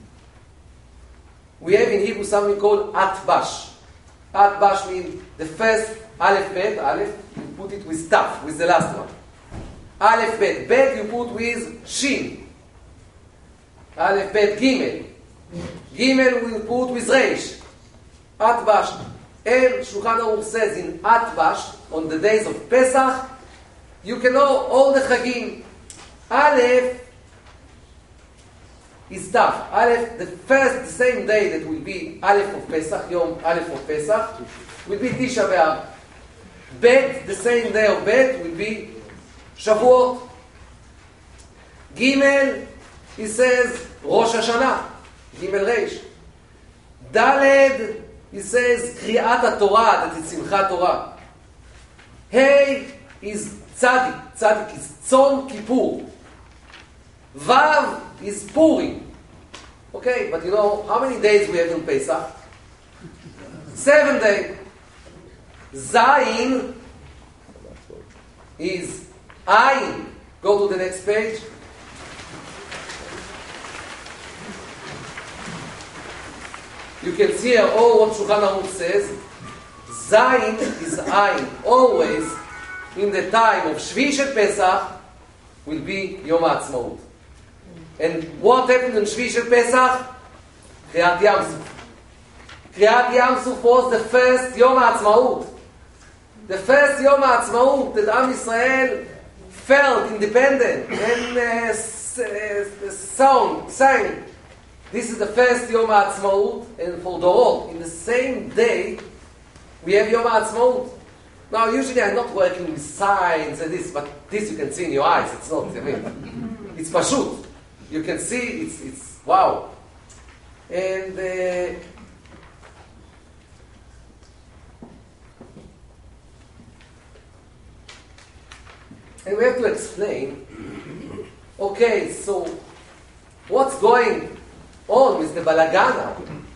Speaker 2: We have in Hebrew something called Atbash. Atbash means the first Aleph Bet, Aleph, you put it with Taf, with the last one. Aleph Bet, Bet you put with Shin. Aleph Bet Gimel. Gimel we put with Reish. Atbash. And Shulchan Aruch says in Atbash, on the days of Pesach, you can know all the Chagim. Aleph is tough. Aleph, the first, the same day that will be Aleph of Pesach, Yom Aleph of Pesach, will be Tisha B'Av. Bet, the same day of Bet, will be Shavuot. Gimel, he says Rosh Hashanah. Gimel Reish. Daled, he says Kriyat HaTorah, that is Simchat Torah. Hey is Tzadik. Tzadik is Tzom Kippur. Vav is Purim. Okay, but you know, how many days we have in Pesach? Seven days. Zayin is Ayin. Go to the next page. You can see here all what Shulchan Aruch says. Zayin is Ayin. Always in the time of Shvi Shel Pesach will be Yom HaAtzmaut. And what happened in Shvi Shel Pesach? Kriyat Yam Suf. Kriyat Yam Suf was the first Yom HaAtzmaut. The first Yom HaAtzmaut that Am Yisrael felt independent and uh, s- uh, song, sang. This is the first Yom HaAtzmaut, and for Dorot, in the same day, we have Yom HaAtzmaut. Now, usually I'm not working with signs and this, but this you can see in your eyes. It's not, I mean, it's pashut. You can see, it's, it's wow. And uh, and we have to explain, okay, so what's going on with the balagana?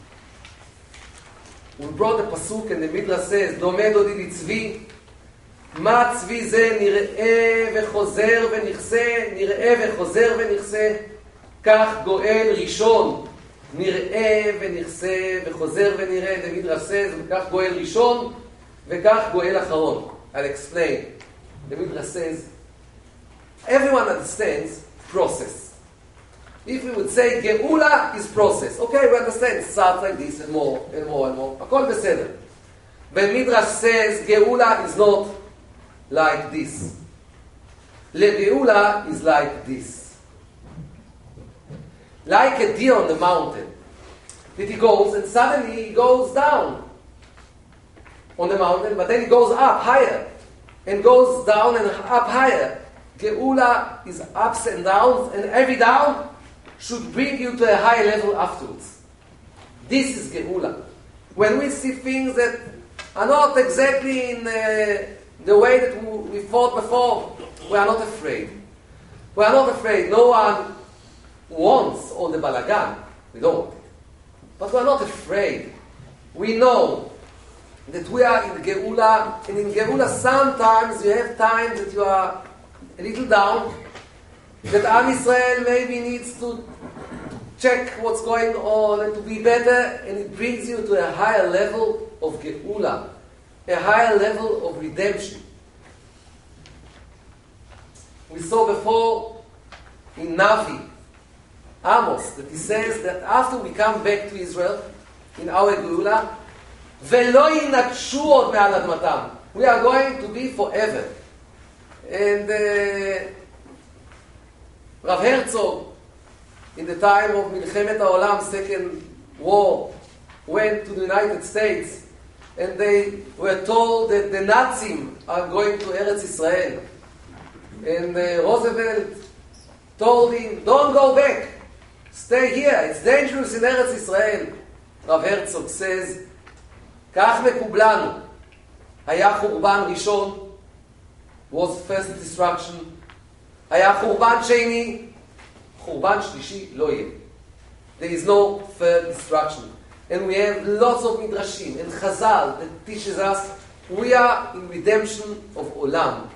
Speaker 2: We brought the pasuk and the Midrash says, דומה דודי לצבי, מה צבי זה נראה וחוזר ונכסה, נראה וחוזר ונכסה, כך גואל ראשון, נראה ונכסה וחוזר ונראה, the Midrash says, וכך גואל ראשון וכך גואל אחרון. I'll explain. The Midrash says, everyone understands process. If we would say Geula is process, okay, we understand. It starts like this and more and more and more. Akol beseder. But Midrash says Geula is not like this. Le-Geula is like this. Like a deer on the mountain. That he goes and suddenly he goes down on the mountain, but then he goes up higher and goes down and up higher. Geula is ups and downs, and every down should bring you to a higher level afterwards. This is Geula. When we see things that are not exactly in uh, the way that we, we thought before, we are not afraid. We are not afraid. No one wants all the balagan. We don't want it. But we are not afraid. We know that we are in Geula, and in Geula sometimes you have times that you are a little down, that Am Yisrael maybe needs to check what's going on and to be better, and it brings you to a higher level of geula, a higher level of redemption. We saw before in Navi, Amos, that he says that after we come back to Israel, in our geula, velo yinakshu od me'al admatam. We are going to be forever. And uh, Rav Herzog, in the time of Milchemet HaOlam, Second War, went to the United States, and they were told that the Nazis are going to Eretz Israel. And uh, Roosevelt told him, don't go back, stay here, it's dangerous in Eretz Israel. Rav Herzog says, כך מקובלנו, היה חורבן ראשון, was first destruction, היה חורבן שני, חורבן שלישי לא יהיה. There is no third destruction. And we have lots of midrashim and Chazal that teaches us we are in redemption of Olam.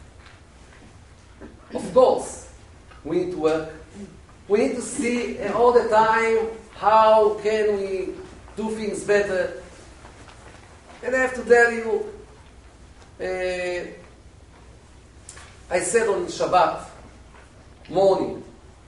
Speaker 2: Of course, we need to work. We need to see all the time how can we do things better. And I have to tell you, uh, I said on Shabbat morning,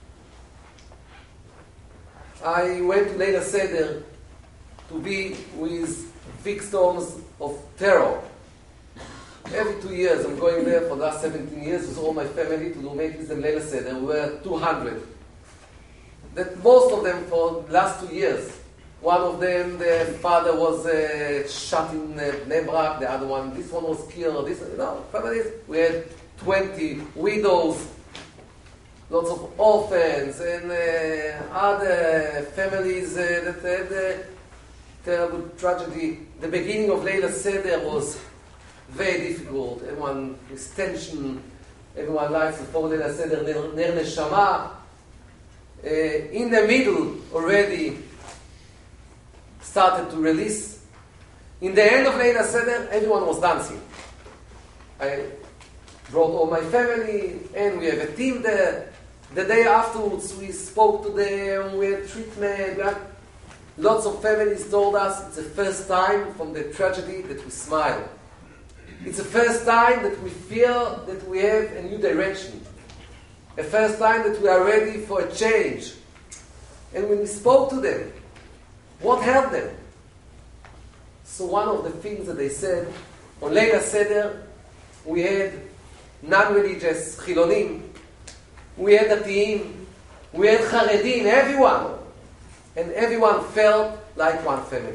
Speaker 2: I went to Leila Seder to be with victims of terror. Every two years I'm going there for the last seventeen years with all my family to do make with them Leila Seder. We were two hundred. That most of them for the last two years. One of them, the father was uh, shot in uh, Bnei Brak, the other one, this one was killed, this, you know, families. We had twenty widows, lots of orphans, and uh, other families uh, that had a terrible tragedy. The beginning of Leila Seder was very difficult. Everyone with tension, everyone likes before Leila Seder, Ner Neshama. Uh, in the middle already started to release. In the end of Leila Seder, everyone was dancing. I brought all my family, and we have a team there. The day afterwards, we spoke to them, we had treatment. We had lots of families told us it's the first time from the tragedy that we smile. It's the first time that we feel that we have a new direction. The first time that we are ready for a change. And when we spoke to them, what helped them? So one of the things that they said, on Leila Seder, we had non-religious Chilonim, we had Datiim, we had Charedim, everyone. And everyone felt like one family.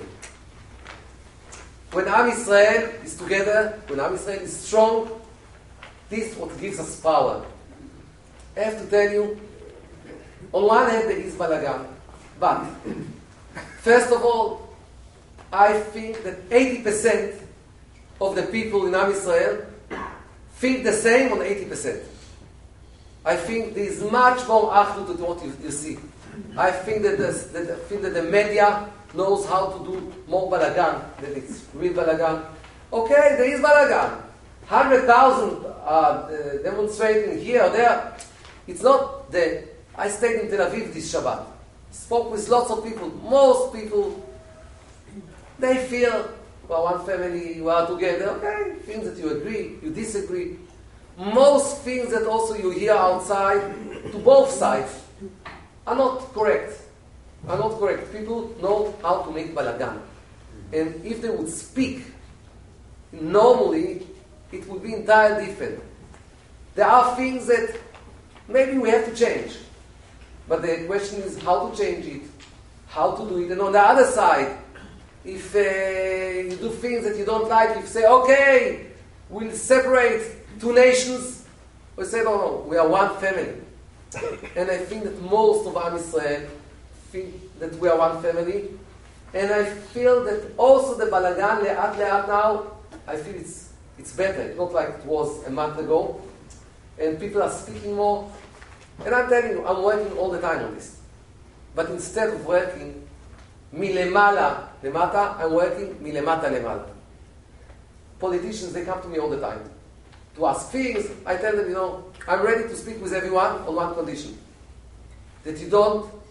Speaker 2: When Am Yisrael is together, when Am Yisrael is strong, this is what gives us power. I have to tell you, on one hand there is balagan, but first of all, I think that eighty percent of the people in Am Yisrael think the same on eighty percent. I think there is much more achdut than what you, you see. I think that, the, that, I think that the media knows how to do more balagan, that it's real balagan. Okay, there is balagan. one hundred thousand uh, uh, demonstrating here or there. It's not the... I stayed in Tel Aviv this Shabbat. Spoke with lots of people. Most people, they feel, well, one family, we are together. Okay, things that you agree, you disagree. Most things that also you hear outside, to both sides, are not correct. Are not correct. People know how to make balagan. And if they would speak normally, it would be entirely different. There are things that maybe we have to change. But the question is how to change it, how to do it. And on the other side, if uh, you do things that you don't like, you say, okay, we'll separate two nations. We say, no, no, we are one family. And I think that most of Am Yisrael think that we are one family. And I feel that also the balagan le'at le'at now, I feel it's, it's better. It's not like it was a month ago. And people are speaking more. And I'm telling you, I'm working all the time on this. But instead of working milemala lemata, I'm working milemata lemala. Politicians, they come to me all the time to ask things. I tell them, you know, I'm ready to speak with everyone on one condition. That you don't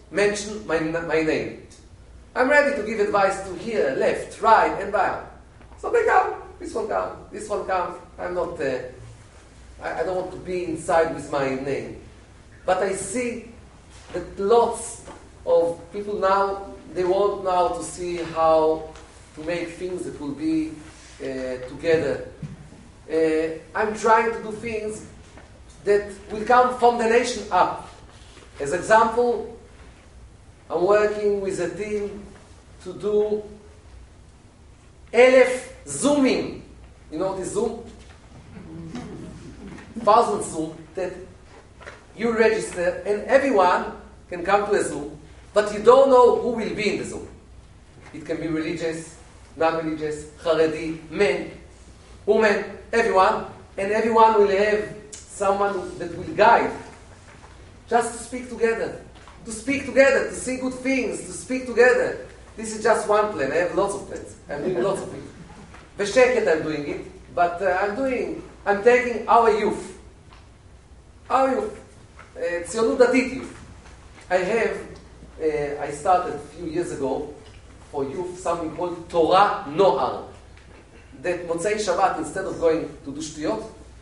Speaker 2: mention my, my name. I'm ready to give advice to here, left, right, and back. So they come. This one comes. This one comes. I'm not. Uh, I, I don't want to be inside with my name. But I see that lots of people now, they want now to see how to make things that will be uh, together. Uh, I'm trying to do things that will come from the nation up. As example, I'm working with a team to do elef zooming. You know what is Zoom? Thousand Zoom that you register and everyone can come to a Zoom, but you don't know who will be in the Zoom. It can be religious, non-religious, Haredi, men, women, everyone, and everyone will have someone that will guide. Just to speak together. To speak together, to see good things, to speak together. This is just one plan. I have lots of plans. I'm doing lots of things. B'sheket I'm doing it, but uh, I'm doing, I'm taking our youth. Our youth. Uh, Tzionut Datit youth. I have, uh, I started a few years ago for youth something called Torah Noar. That Motzei Shabbat, instead of going to do shtuyot,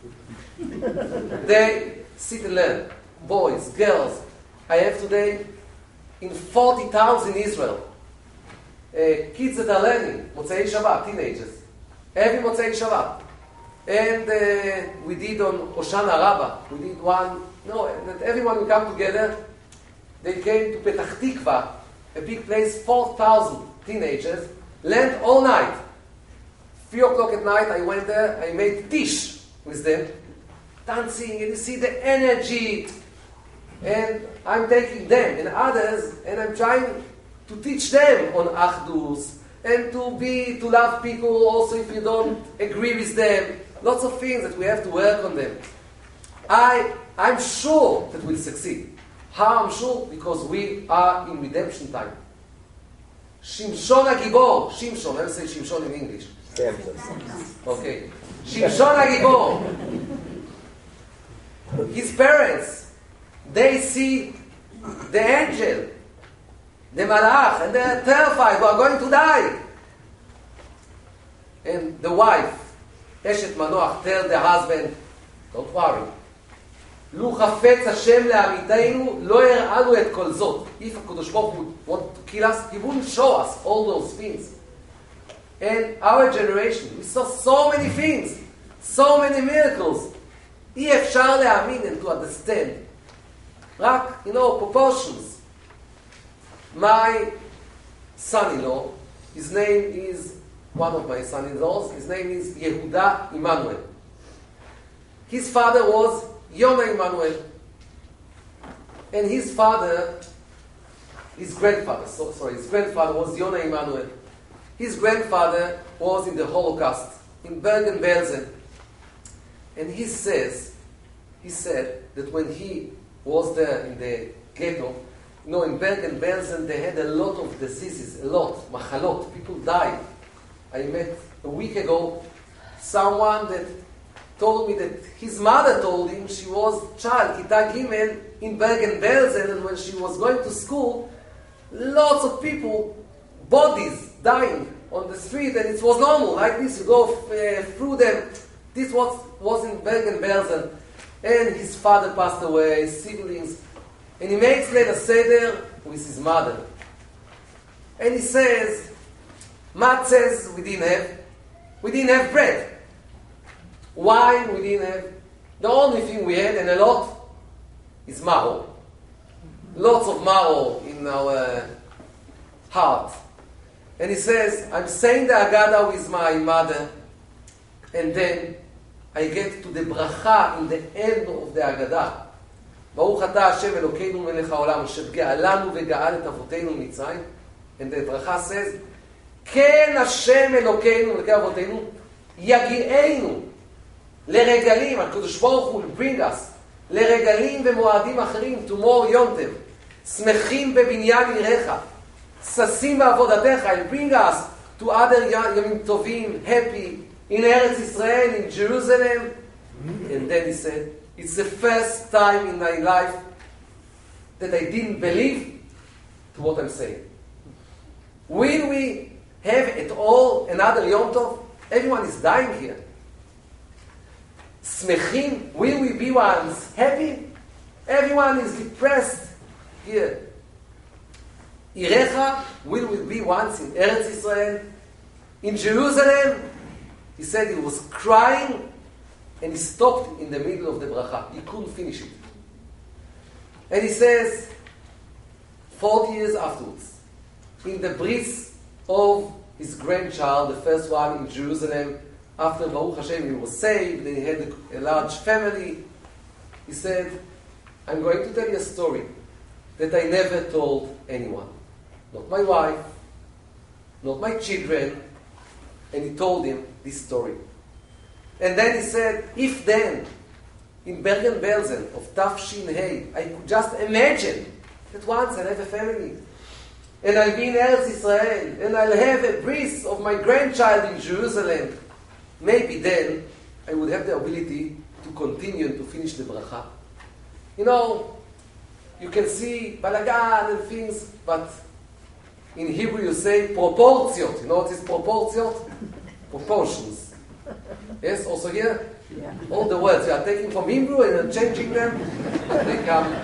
Speaker 2: they sit and learn. Boys, girls. I have today in forty towns in Israel. Uh, kids that are learning, Motzei Shabbat, teenagers. Every Motzei Shabbat. And uh, we did on Hoshana Rabbah, we did one, no, that everyone will come together. They came to Petach Tikva, a big place, four thousand teenagers, learned all night. Three o'clock at night, I went there, I made tish with them, dancing, and you see the energy. And I'm taking them and others, and I'm trying to teach them on Achdus, and to be, to love people also if you don't agree with them. Lots of things that we have to work on them. I, I'm sure that we'll succeed. How I'm sure? Because we are in redemption time. Shimshon HaGibor. Shimshon, let me say Shimshon in English. Okay. Shimshon HaGibor. His parents, they see the angel, the malach, and they're terrified. We are going to die. And the wife, Eshet Manoach, tell the husband, don't worry. לו חפץ השם לעמיתנו, לא יראנו את כל זאת. If HaKadosh Baruch Hu would want to kill us, He wouldn't show us all those things. And our generation, we saw so many things, so many miracles. אי אפשר להאמין and to understand. רק, you know, proportions. My son-in-law, his name is, one of my son-in-laws, his name is Yehuda Immanuel. His father was Yona Immanuel. And his father, his grandfather, so, sorry, his grandfather was Yona Immanuel. His grandfather was in the Holocaust, in Bergen-Belsen. And he says, he said that when he was there in the ghetto, you know, in Bergen-Belsen, they had a lot of diseases, a lot, machalot, people died. I met a week ago someone that told me that his mother told him she was child, Kita Gimel, in Bergen-Belsen, and when she was going to school, lots of people, bodies dying on the street, and it was normal, like this, you go uh, through them. This was, was in Bergen-Belsen, and his father passed away, his siblings, and he makes Leil Seder with his mother. And he says, matzahs we didn't have, we didn't have bread. Wine we didn't have. The only thing we had, and a lot, is maror. Lots of maror in our heart. And he says, I'm saying the Agada with my mother, and then I get to the bracha in the end of the Agada. ברוך אתה השם אלוקינו מלך העולם אשר גאלנו וגאל את אבותינו ממצרים. And the bracha says, כן השם אלוקינו מלך אבותינו יגיענו לרגלים, הקדוש ברוך הוא will bring us לרגלים ומועדים אחרים, tomorrow יום טוב, שמחים בבניין עירך, ששים בעבודתך, and bring us to other ימים טובים, happy, in Eretz Israel, in Jerusalem. And then he said, it's the first time in my life that I didn't believe to what I'm saying. Will we have at all another Yom Tov? Everyone is dying here. Smechim, will we be once happy? Everyone is depressed here. Irecha, will we be once in Eretz Israel? In Jerusalem? He said he was crying and he stopped in the middle of the bracha. He couldn't finish it. And he says, forty years afterwards, in the bris of his grandchild, the first one in Jerusalem, after Baruch Hashem he was saved, and he had a, a large family, he said, I'm going to tell you a story that I never told anyone. Not my wife, not my children. And he told him this story. And then he said, if then, in Bergen-Belsen of Tafshin Hey, I could just imagine that once I'll have a family, and I'll be in Eretz Israel, and I'll have a bris of my grandchild in Jerusalem, maybe then I would have the ability to continue and to finish the bracha. You know, you can see balagan and things, but in Hebrew you say proportiot. You know what is proportiot? Proportions. Yes, also here? Yeah. All the words you are taking from Hebrew and changing them, they come.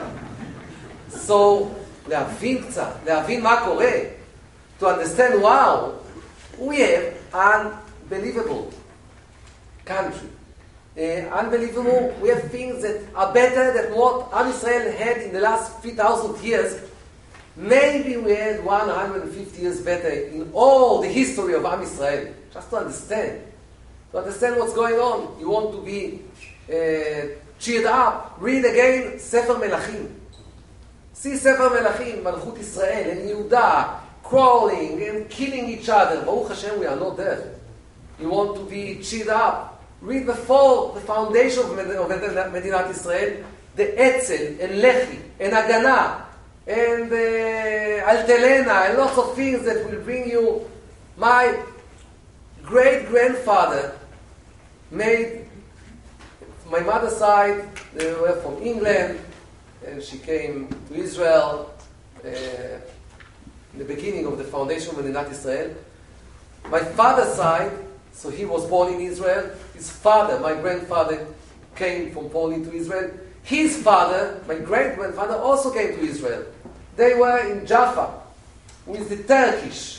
Speaker 2: So, להבין קצת, להבין מה קורה, to understand, wow, we have unbelievable country. Uh, unbelievable, we have things that are better than what Am Israel had in the last three thousand years. Maybe we had one hundred fifty years better in all the history of Am Israel. Just to understand. To understand what's going on. You want to be uh, cheered up. Read again Sefer Melachim. See Sefer Melachim, Malchut Israel and Yehuda crawling and killing each other. Baruch Hashem, we are not there. You want to be cheered up. Read before the foundation of Medinat Israel, the Etzel and Lechi and Agana and uh, Altelena and lots of things that will bring you. My great-grandfather made, my mother's side, they were from England, and she came to Israel uh, in the beginning of the foundation of Medinat Israel. My father's side, so he was born in Israel. His father, my grandfather, came from Poland to Israel. His father, my great-grandfather, also came to Israel. They were in Jaffa with the Turkish.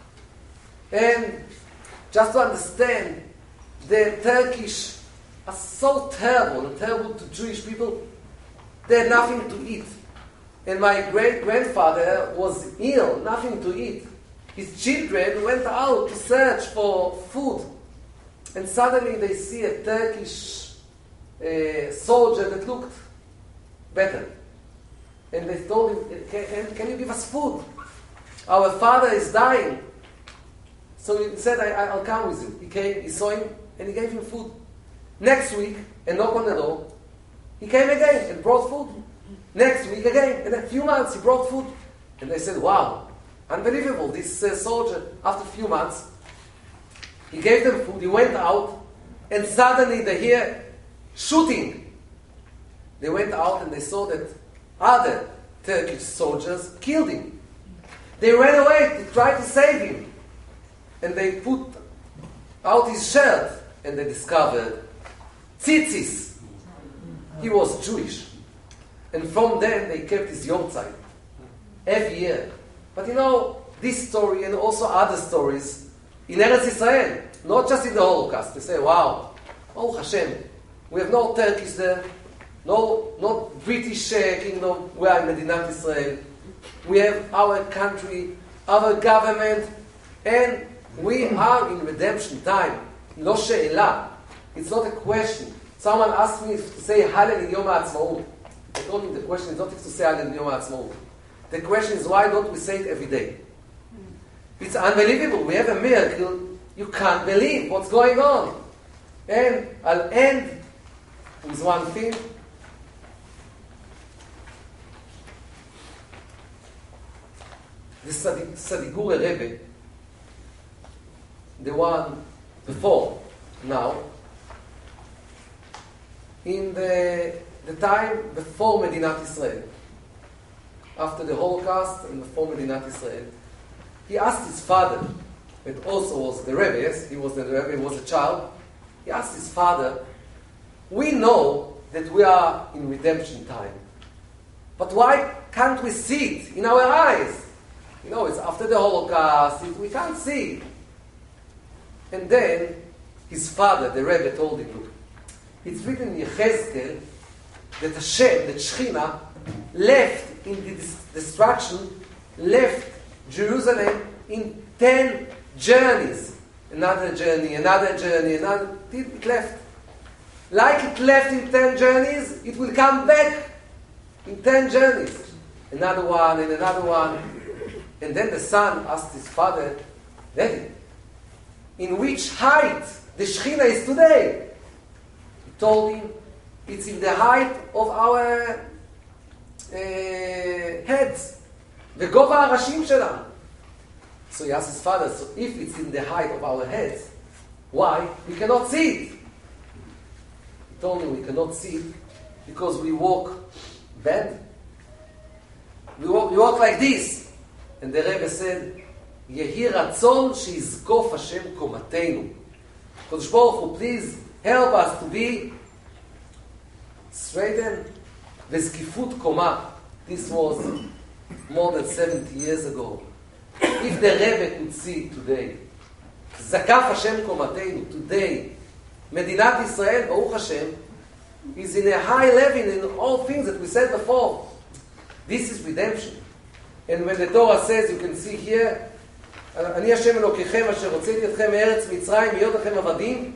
Speaker 2: And just to understand, the Turkish are so terrible, and terrible to Jewish people. They had nothing to eat. And my great-grandfather was ill, nothing to eat. His children went out to search for food. And suddenly they see a Turkish uh, soldier that looked better. And they told him, can, can you give us food? Our father is dying. So he said, I, I'll come with you. He came, he saw him, and he gave him food. Next week, and knocked on the door, he came again and brought food. Next week again, in a few months, he brought food. And they said, wow, unbelievable, this uh, soldier, after a few months, he gave them food, he went out, and suddenly they hear shooting. They went out and they saw that other Turkish soldiers killed him. They ran away to try to save him. And they put out his shirt and they discovered tzitzis. He was Jewish. And from then they kept his Yortzeit every year. But you know, this story and also other stories in Eretz Israel, not just in the Holocaust. They say, wow, oh Hashem, we have no Turkish there, no, not British uh, kingdom, we are in Medinat Israel. We have our country, our government, and we are in redemption time. Lo she'ela. It's not a question. Someone asked me to say Hallel in Yom HaAtzmaut. I told him the question is not if to say Hallel in Yom HaAtzmaut. The question is, why don't we say it every day? It's unbelievable. We have a miracle. You can't believe what's going on. And I'll end with one thing. The Sadigure Rebbe, the one before now, in the, the time before Medinat Israel, after the Holocaust and before Medinat Israel, he asked his father, that also was the Rebbe, yes, he was the Rebbe, he was a child. He asked his father, we know that we are in redemption time, but why can't we see it in our eyes? You know, it's after the Holocaust, we can't see it. And then his father, the Rebbe, told him, look, it's written in Yechezkel that Hashem, that Shechina, left in the destruction, left Jerusalem in ten journeys. Another journey, another journey, another, it left. Like it left in ten journeys, it will come back in ten journeys. Another one and another one. And then the son asked his father, Daddy, in which height the Shechina is today? He told him, it's in the height of our uh, heads. וגובה הראשים שלנו. So he asked his father, so if it's in the height of our heads, why? We cannot see it. He told me we cannot see it because we walk bad. We walk, we walk like this. And the Rebbe said, יהי רצון שיזקוף השם קומתנו. קדוש ברוך הוא, please help us to be straightened. וזקיפות קומה. This was more than seventy years ago. If the Rebbe could see it today, זקף השם קומתנו, today, מדינת ישראל, ברוך השם, is in a high level in all things that we said before. This is redemption. And when the Torah says, you can see here, אני השם אלוקיכם אשר הוצאתי אתכם מארץ מצרים, להיות לכם עבדים,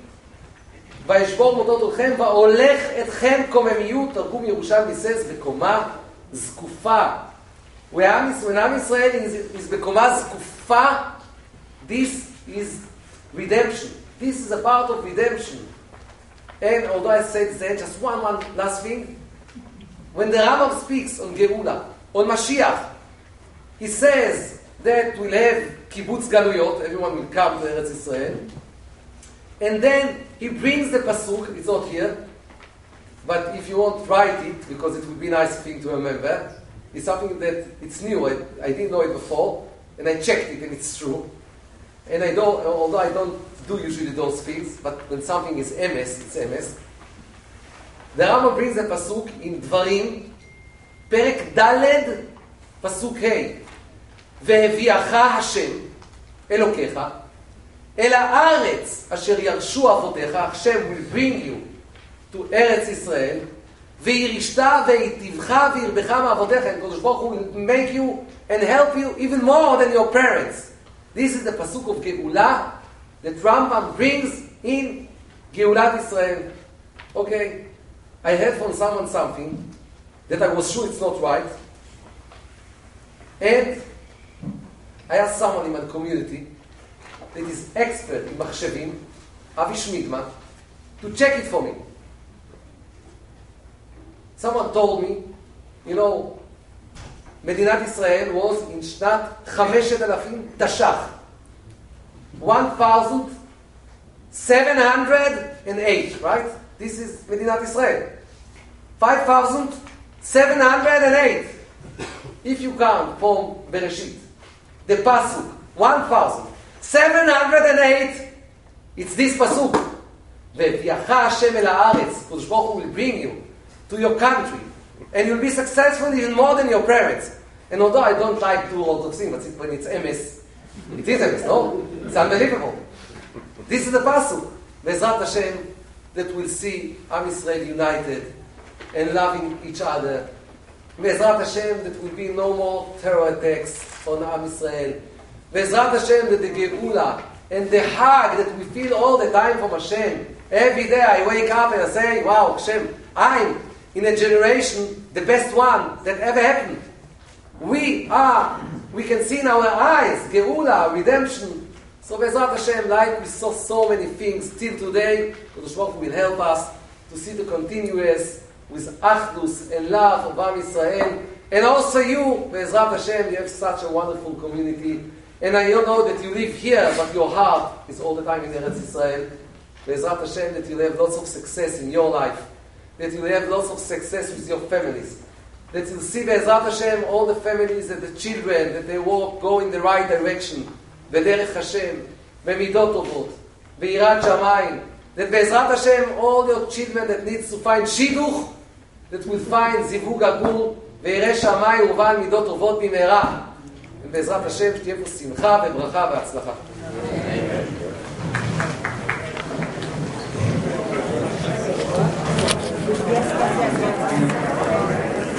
Speaker 2: וישבור מוטות אתכם, והולך אתכם קוממיות, תרגום ירושלמי says, בקומה זקופה. When Am Israel is, is בקומה זקופה, this is redemption. This is a part of redemption. And although I said that, just one, one last thing. When the Rambam speaks on Geula, on Mashiach, he says that we'll have kibbutz galuyot, everyone will come to Eretz Israel. And then he brings the pasuk, it's not here, but if you want, write it, because it would be a nice thing to remember. It's something that, it's new, I, I didn't know it before, and I checked it and it's true. And I don't, although I don't do usually those things, but when something is emes, it's emes. The Rambam brings the pasuk in Dvarim, פרק ד' פסוק ה' והביאך השם אלוקיך אל הארץ אשר ירשו אבותיך, השם will bring you to ארץ ישראל, וירישת והיטיבך וירבך מאבותיך, and קדוש ברוך הוא will make you and help you even more than your parents. This is the pasuk of Geula that Rambam brings in Geulat Israel. Okay, I heard from someone something that I was sure it's not right. And I asked someone in my community that is expert in Machshevim, Avi Schmidman, to check it for me. Someone told me, you know, Medinat Israel was in Shnat חמשת אלפים Tashach, one thousand seven hundred eight, right? This is Medinat Israel. five thousand seven hundred eight. If you count from Bereshit, the pasuk, one thousand seven hundred eight, it's this pasuk. והביאך השם אל הארץ, קדוש ברוך הוא will bring you to your country, and you'll be successful even more than your parents. And although I don't like to Orthodox things, but when it's emes, it is emes, no? It's unbelievable. This is the pasuk, Be'ezrat Hashem, that will see Am Yisrael united and loving each other. Be'ezrat Hashem, that will be no more terror attacks on Am Yisrael. Be'ezrat Hashem, that the Geula and the hug that we feel all the time from Hashem. Every day I wake up and I say, wow, Hashem, I'm in a generation, the best one that ever happened. We are, we can see in our eyes, Geula, redemption. So Be'ezrat Hashem, like we saw so many things till today, Kadosh Baruch Hu will help us to see the continuous with Achdus and love of Am Yisrael. And also you, Be'ezrat Hashem, you have such a wonderful community. And I know that you live here, but your heart is all the time in Eretz Israel. Be'ezrat Hashem, that you'll have lots of success in your life. That you'll have lots of success with your families. that you'll see Be'ezrat Hashem, all the families and the children, that they walk, go in the right direction, V'derech Hashem, V'midot Tovot, V'irat Shamayim, that Be'ezrat Hashem, all your children that needs to find Shidduch, that will find Zivug Agur, V'yireh Shamayim, U'val Midot Tovot B'mehera. ובעזרת השם שתהיה פה שמחה וברכה והצלחה.